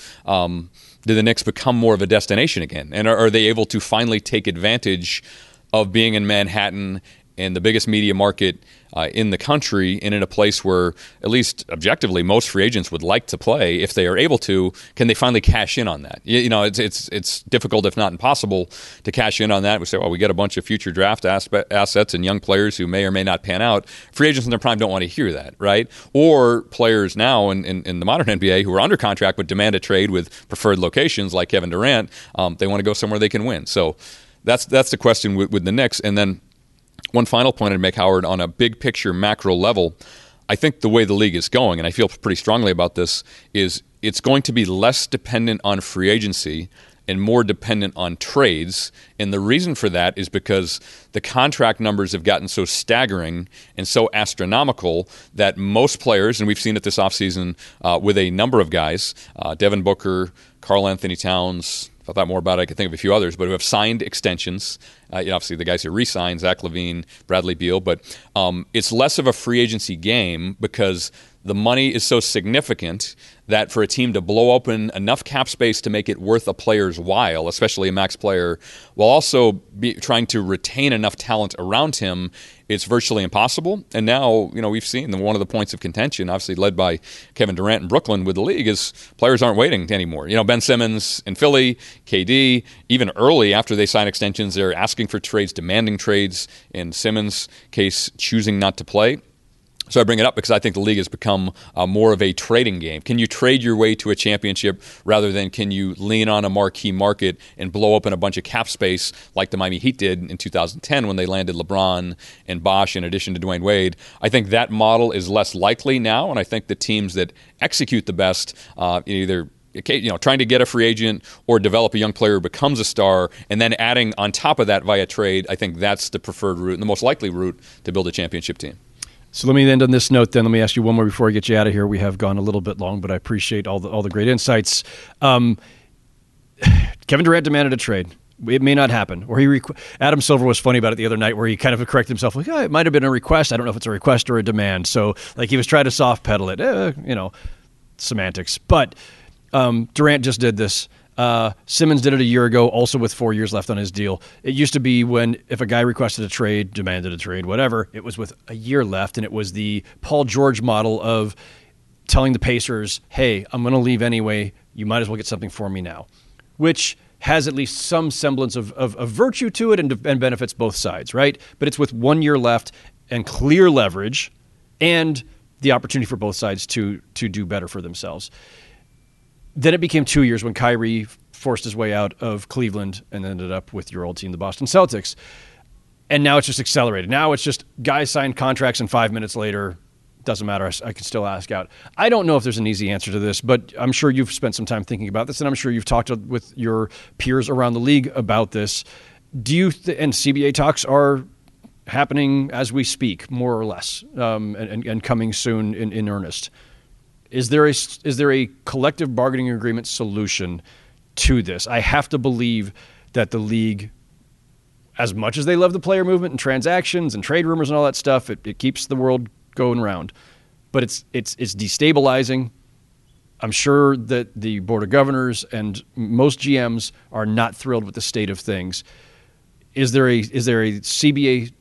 J: do the Knicks become more of a destination again? And are they able to finally take advantage of being in Manhattan and the biggest media market in the country, and in a place where, at least objectively, most free agents would like to play if they are able to? Can they finally cash in on that? It's difficult, if not impossible, to cash in on that. We say, well, we get a bunch of future draft assets and young players who may or may not pan out. Free agents in their prime don't want to hear that, right? Or players now in the modern NBA who are under contract but demand a trade with preferred locations, like Kevin Durant. They want to go somewhere they can win. So that's the question with the Knicks. And then one final point I'd make, Howard, on a big picture macro level, I think the way the league is going, and I feel pretty strongly about this, is it's going to be less dependent on free agency and more dependent on trades. And the reason for that is because the contract numbers have gotten so staggering and so astronomical that most players, and we've seen it this offseason with a number of guys, Devin Booker, Karl Anthony Towns, if I thought more about it, I could think of a few others, but who have signed extensions. Obviously, the guys who re-signed, Zach LaVine, Bradley Beal, but it's less of a free agency game because the money is so significant that for a team to blow open enough cap space to make it worth a player's while, especially a max player, while also trying to retain enough talent around him, it's virtually impossible. And now, we've seen one of the points of contention, obviously led by Kevin Durant in Brooklyn with the league, is players aren't waiting anymore. Ben Simmons in Philly, KD, even early after they sign extensions, they're asking for trades, demanding trades. In Simmons' case, choosing not to play. So I bring it up because I think the league has become more of a trading game. Can you trade your way to a championship rather than can you lean on a marquee market and blow open a bunch of cap space like the Miami Heat did in 2010 when they landed LeBron and Bosh in addition to Dwayne Wade? I think that model is less likely now, and I think the teams that execute the best either trying to get a free agent or develop a young player who becomes a star and then adding on top of that via trade, I think that's the preferred route and the most likely route to build a championship team.
G: So let me end on this note then. Let me ask you one more before I get you out of here. We have gone a little bit long, but I appreciate all the great insights. Kevin Durant demanded a trade. It may not happen. Or Adam Silver was funny about it the other night where he kind of corrected himself. Like, it might have been a request. I don't know if it's a request or a demand. So he was trying to soft pedal it. Semantics. But Durant just did this. Simmons did it a year ago, also with 4 years left on his deal. It used to be if a guy requested a trade, demanded a trade, whatever, it was with a year left, and it was the Paul George model of telling the Pacers, hey, I'm going to leave anyway, you might as well get something for me now, which has at least some semblance of virtue to it and benefits both sides, right? But it's with 1 year left and clear leverage and the opportunity for both sides to do better for themselves. Then it became 2 years when Kyrie forced his way out of Cleveland and ended up with your old team, the Boston Celtics. And now it's just accelerated. Now it's just guys signed contracts and 5 minutes later, doesn't matter, I can still ask out. I don't know if there's an easy answer to this, but I'm sure you've spent some time thinking about this, and I'm sure you've talked with your peers around the league about this. Do you and CBA talks are happening as we speak, more or less, and coming soon in earnest. Is there a collective bargaining agreement solution to this? I have to believe that the league, as much as they love the player movement and transactions and trade rumors and all that stuff, it keeps the world going round. But it's destabilizing. I'm sure that the Board of Governors and most GMs are not thrilled with the state of things. Is there a CBA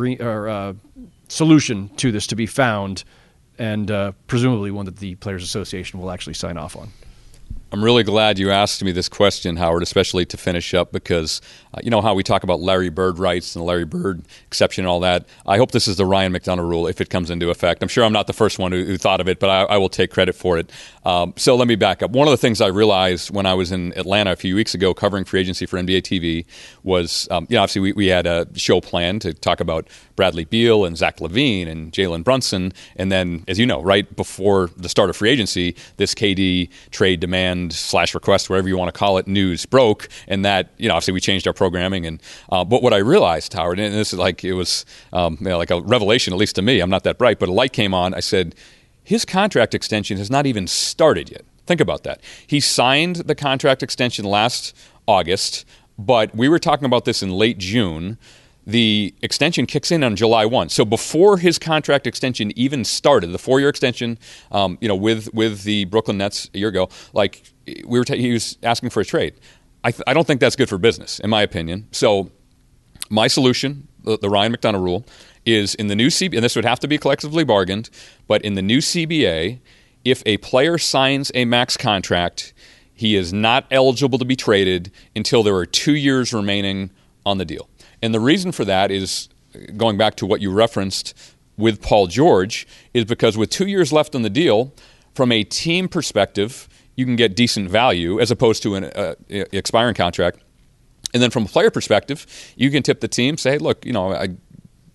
G: solution to this to be found, and presumably one that the Players Association will actually sign off on?
J: I'm really glad you asked me this question, Howard, especially to finish up, because you know how we talk about Larry Bird rights and the Larry Bird exception and all that. I hope this is the Ryan McDonough rule if it comes into effect. I'm sure I'm not the first one who thought of it, but I will take credit for it. So let me back up. One of the things I realized when I was in Atlanta a few weeks ago covering free agency for NBA TV was, obviously we had a show planned to talk about Bradley Beal and Zach LaVine and Jalen Brunson. And then, as you know, right before the start of free agency, this KD trade demand / request, whatever you want to call it, news broke, and that, obviously we changed our programming. And but what I realized, Howard, and this is like, it was like a revelation, at least to me, I'm not that bright, but a light came on. I said, his contract extension has not even started yet. Think about that. He signed the contract extension last August, but we were talking about this in late June. The extension kicks in on July 1. So before his contract extension even started, the 4-year extension, with the Brooklyn Nets a year ago, like he was asking for a trade. I don't think that's good for business, in my opinion. So my solution, the Ryan McDonough rule, is in the new CBA, and this would have to be collectively bargained, but in the new CBA, if a player signs a max contract, he is not eligible to be traded until there are 2 years remaining on the deal. And the reason for that is, going back to what you referenced with Paul George, is because with 2 years left on the deal, from a team perspective, you can get decent value as opposed to an expiring contract. And then from a player perspective, you can tip the team, say, hey, look,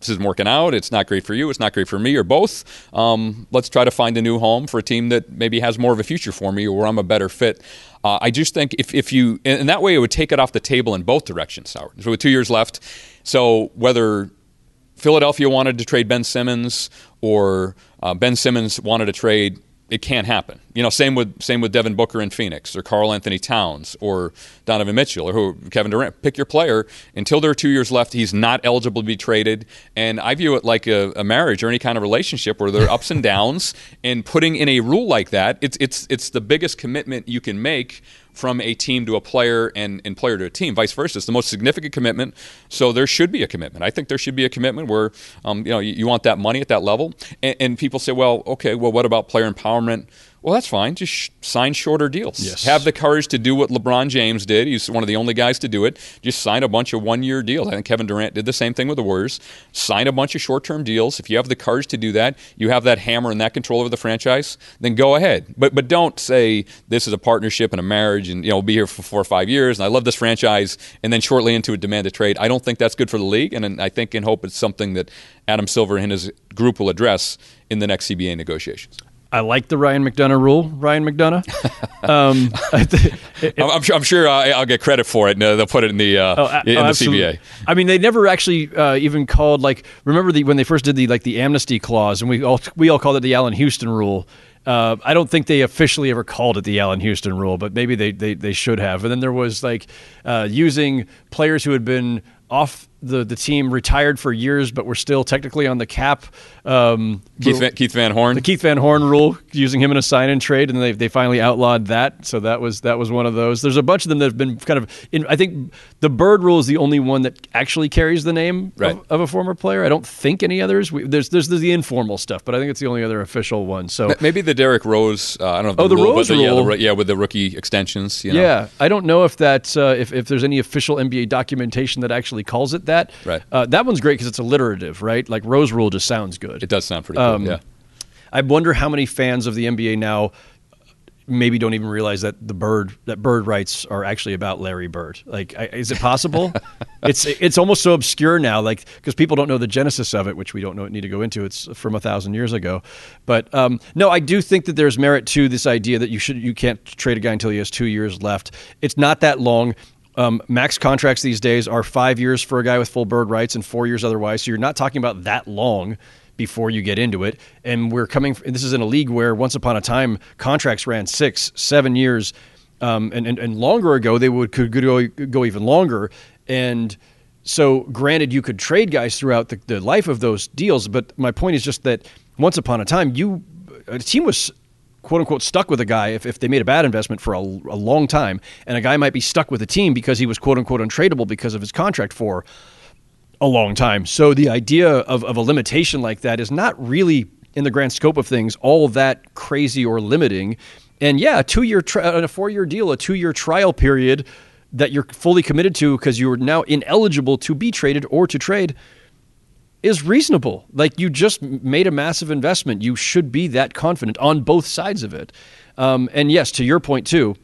J: this isn't working out. It's not great for you. It's not great for me, or both. Let's try to find a new home for a team that maybe has more of a future for me, or where I'm a better fit. I just think if you, in that way, it would take it off the table in both directions, Howard. So with 2 years left, so whether Philadelphia wanted to trade Ben Simmons or Ben Simmons wanted to trade, it can't happen. Same with Devin Booker in Phoenix, or Karl Anthony Towns, or Donovan Mitchell, or Kevin Durant. Pick your player. Until there are 2 years left, he's not eligible to be traded. And I view it like a marriage or any kind of relationship where there are ups and downs. And putting in a rule like that, it's the biggest commitment you can make from a team to a player and player to a team, vice versa. It's the most significant commitment, so there should be a commitment. I think there should be a commitment where you want that money at that level. And people say, well, what about player empowerment? Well, that's fine. Just sign shorter deals.
G: Yes.
J: Have the courage to do what LeBron James did. He's one of the only guys to do it. Just sign a bunch of one-year deals. I think Kevin Durant did the same thing with the Warriors. Sign a bunch of short-term deals. If you have the courage to do that, you have that hammer and that control over the franchise, then go ahead. But don't say this is a partnership and a marriage and we'll be here for 4 or 5 years and I love this franchise, and then shortly into it demand a trade. I don't think that's good for the league, and I think and hope it's something that Adam Silver and his group will address in the next CBA negotiations.
G: I like the Ryan McDonough rule. Ryan McDonough.
J: I'm sure I'll get credit for it. And they'll put it in the CBA.
G: I mean, they never actually even called, remember when they first did the amnesty clause, and we all called it the Allen Houston rule. I don't think they officially ever called it the Allen Houston rule, but maybe they should have. And then there was using players who had been off the team, retired for years, but were still technically on the cap.
J: Keith Van Horn.
G: The Keith Van Horn rule, using him in a sign-and trade, and they finally outlawed that. So that was one of those. There's a bunch of them that have been kind of I think the Bird rule is the only one that actually carries the name of a former player. I don't think any others. There's the informal stuff, but I think it's the only other official one. So
J: maybe the Derrick Rose. I don't know.
G: The Rose rule.
J: With the rookie extensions.
G: Yeah, I don't know if that if there's any official NBA documentation that actually calls it that.
J: Right.
G: That one's great because it's alliterative, right? Like Rose rule just sounds good.
J: It does sound pretty good, yeah.
G: I wonder how many fans of the NBA now maybe don't even realize that Bird rights are actually about Larry Bird. Is it possible? It's almost so obscure now, because people don't know the genesis of it, which we don't need to go into. It's from 1,000 years ago. But no, I do think that there's merit to this idea that you can't trade a guy until he has 2 years left. It's not that long. Max contracts these days are 5 years for a guy with full Bird rights and 4 years otherwise. So you're not talking about that long before you get into it. And this is in a league where once upon a time contracts ran 6, 7 years, and longer ago they could go even longer. And so granted, you could trade guys throughout the life of those deals. But my point is just that once upon a time, a team was quote unquote stuck with a guy if they made a bad investment for a long time, and a guy might be stuck with a team because he was quote unquote untradeable because of his contract for a long time. So the idea of a limitation like that is not really, in the grand scope of things, all that crazy or limiting. And yeah, a 4-year deal, a 2-year trial period that you're fully committed to because you're now ineligible to be traded or to trade is reasonable. You just made a massive investment. You should be that confident on both sides of it. And yes, to your point too,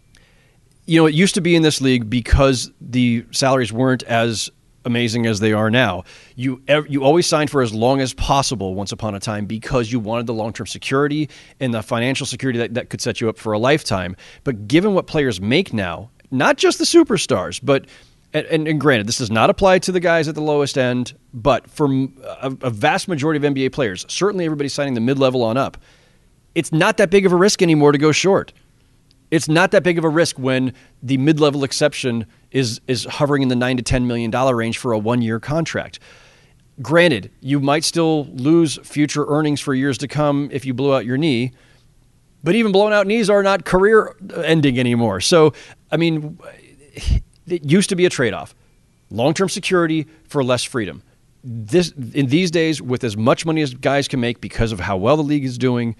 G: it used to be in this league because the salaries weren't as amazing as they are now. You always signed for as long as possible once upon a time because you wanted the long-term security and the financial security that could set you up for a lifetime. But given what players make now, not just the superstars, but and granted, this does not apply to the guys at the lowest end, but for a vast majority of NBA players, certainly everybody signing the mid-level on up, it's not that big of a risk anymore to go short. It's not that big of a risk when the mid-level exception is hovering in the $9 to $10 million range for a 1-year contract. Granted, you might still lose future earnings for years to come if you blow out your knee, but even blown out knees are not career-ending anymore. So, I mean, it used to be a trade-off. Long-term security for less freedom. In these days, with as much money as guys can make because of how well the league is doing,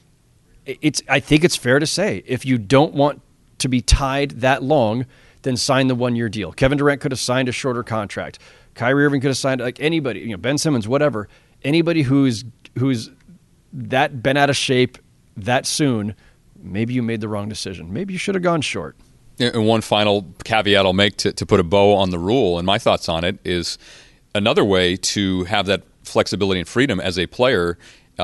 G: I think it's fair to say, if you don't want to be tied that long, then sign the 1-year deal. Kevin Durant could have signed a shorter contract. Kyrie Irving could have signed anybody, Ben Simmons, whatever. Anybody who's that been out of shape that soon, maybe you made the wrong decision. Maybe you should have gone short.
J: And one final caveat I'll make to put a bow on the rule, and my thoughts on it is, another way to have that flexibility and freedom as a player,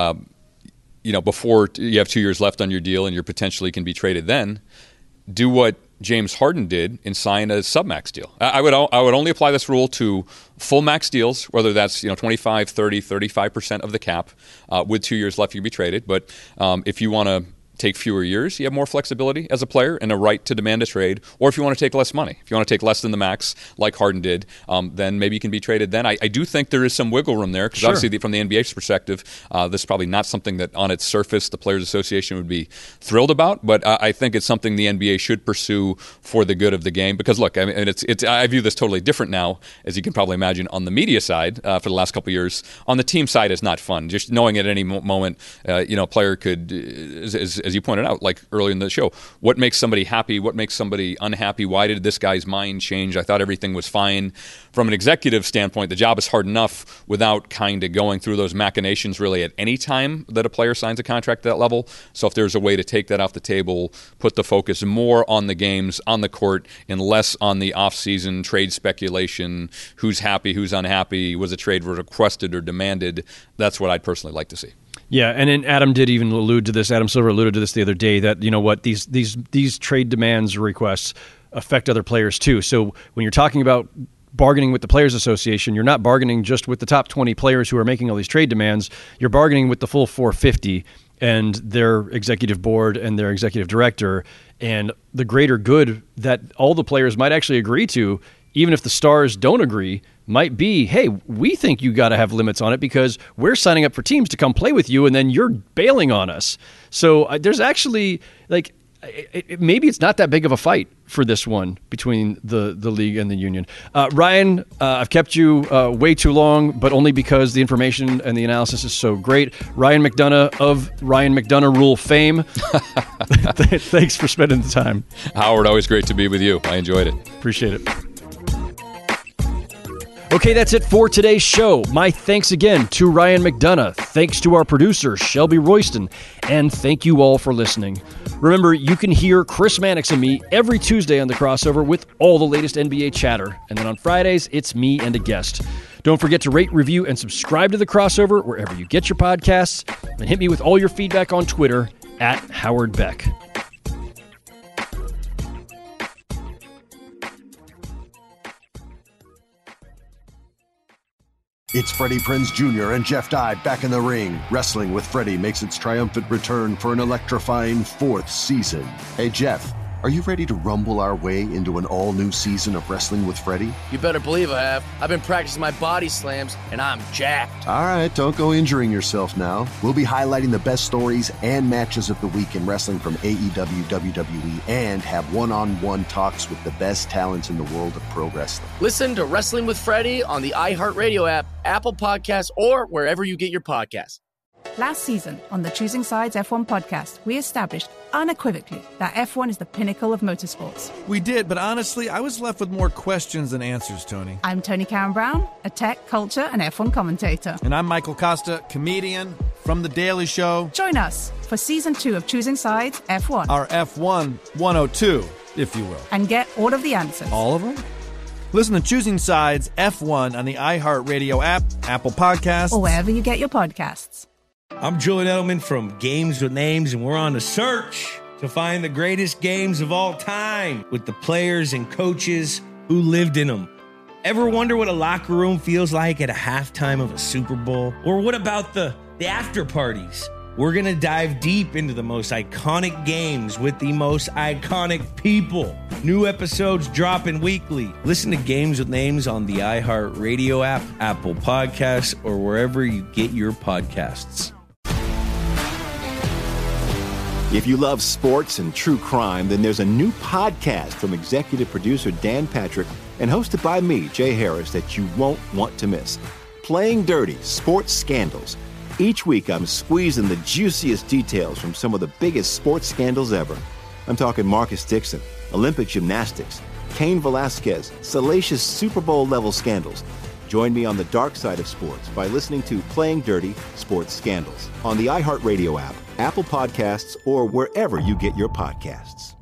J: before you have 2 years left on your deal and you potentially can be traded then, do what James Harden did and sign a sub-max deal. I would only apply this rule to full max deals, whether that's 25, 30, 35% of the cap. With 2 years left, you can be traded. But if you want to take fewer years, you have more flexibility as a player and a right to demand a trade. Or if you want to take less money, if you want to take less than the max, like Harden did, then maybe you can be traded then. I do think there is some wiggle room there because obviously from the NBA's perspective, this is probably not something that on its surface the Players Association would be thrilled about, but I think it's something the NBA should pursue for the good of the game. Because look, I mean, I view this totally different now, as you can probably imagine, on the media side for the last couple of years. On the team side, it's not fun. Just knowing at any moment, a player could, as you pointed out, like earlier in the show, what makes somebody happy, what makes somebody unhappy, why did this guy's mind change? I thought everything was fine. From an executive standpoint, the job is hard enough without kind of going through those machinations really at any time that a player signs a contract at that level. So if there's a way to take that off the table, put the focus more on the games, on the court, and less on the off-season trade speculation, who's happy, who's unhappy, was a trade requested or demanded, that's what I'd personally like to see.
G: Yeah, and then Adam did even allude to this. Adam Silver alluded to this the other day that, these trade demands or requests affect other players too. So when you're talking about bargaining with the Players Association, you're not bargaining just with the top 20 players who are making all these trade demands. You're bargaining with the full 450 and their executive board and their executive director, and the greater good that all the players might actually agree to, even if the stars don't agree, might be, hey, we think you got to have limits on it because we're signing up for teams to come play with you and then you're bailing on us. So there's actually, maybe it's not that big of a fight for this one between the league and the union. Ryan, I've kept you way too long, but only because the information and the analysis is so great. Ryan McDonough of Ryan McDonough Rule fame. Thanks for spending the time.
J: Howard, always great to be with you. I enjoyed it.
G: Appreciate it. Okay, that's it for today's show. My thanks again to Ryan McDonough. Thanks to our producer, Shelby Royston. And thank you all for listening. Remember, you can hear Chris Mannix and me every Tuesday on The Crossover with all the latest NBA chatter. And then on Fridays, it's me and a guest. Don't forget to rate, review, and subscribe to The Crossover wherever you get your podcasts. And hit me with all your feedback on Twitter at Howard Beck.
A: It's Freddie Prinze Jr. and Jeff Dye back in the ring. Wrestling with Freddie makes its triumphant return for an electrifying 4th season. Hey, Jeff, are you ready to rumble our way into an all-new season of Wrestling with Freddie?
B: You better believe I have. I've been practicing my body slams, and I'm jacked.
A: All right, don't go injuring yourself now. We'll be highlighting the best stories and matches of the week in wrestling from AEW, WWE, and have one-on-one talks with the best talents in the world of pro wrestling.
B: Listen to Wrestling with Freddie on the iHeartRadio app, Apple Podcasts, or wherever you get your podcasts.
C: Last season on the Choosing Sides F1 podcast, we established unequivocally that F1 is the pinnacle of motorsports.
D: We did, but honestly, I was left with more questions than answers, Tony.
C: I'm Tony Karen Brown, a tech, culture, and F1 commentator.
D: And I'm Michael Costa, comedian from The Daily Show.
C: Join us for Season 2 of Choosing Sides F1.
D: Our F1 102, if you will.
C: And get all of the answers.
D: All of them? Listen to Choosing Sides F1 on the iHeartRadio app, Apple Podcasts,
C: or wherever you get your podcasts.
E: I'm Julian Edelman from Games with Names, and we're on a search to find the greatest games of all time with the players and coaches who lived in them. Ever wonder what a locker room feels like at a halftime of a Super Bowl? Or what about the after parties? We're going to dive deep into the most iconic games with the most iconic people. New episodes dropping weekly. Listen to Games with Names on the iHeartRadio app, Apple Podcasts, or wherever you get your podcasts.
F: If you love sports and true crime, then there's a new podcast from executive producer Dan Patrick and hosted by me, Jay Harris, that you won't want to miss. Playing Dirty: Sports Scandals. Each week, I'm squeezing the juiciest details from some of the biggest sports scandals ever. I'm talking Marcus Dixon, Olympic gymnastics, Cain Velasquez, salacious Super Bowl-level scandals. Join me on the dark side of sports by listening to Playing Dirty: Sports Scandals on the iHeartRadio app, Apple Podcasts, or wherever you get your podcasts.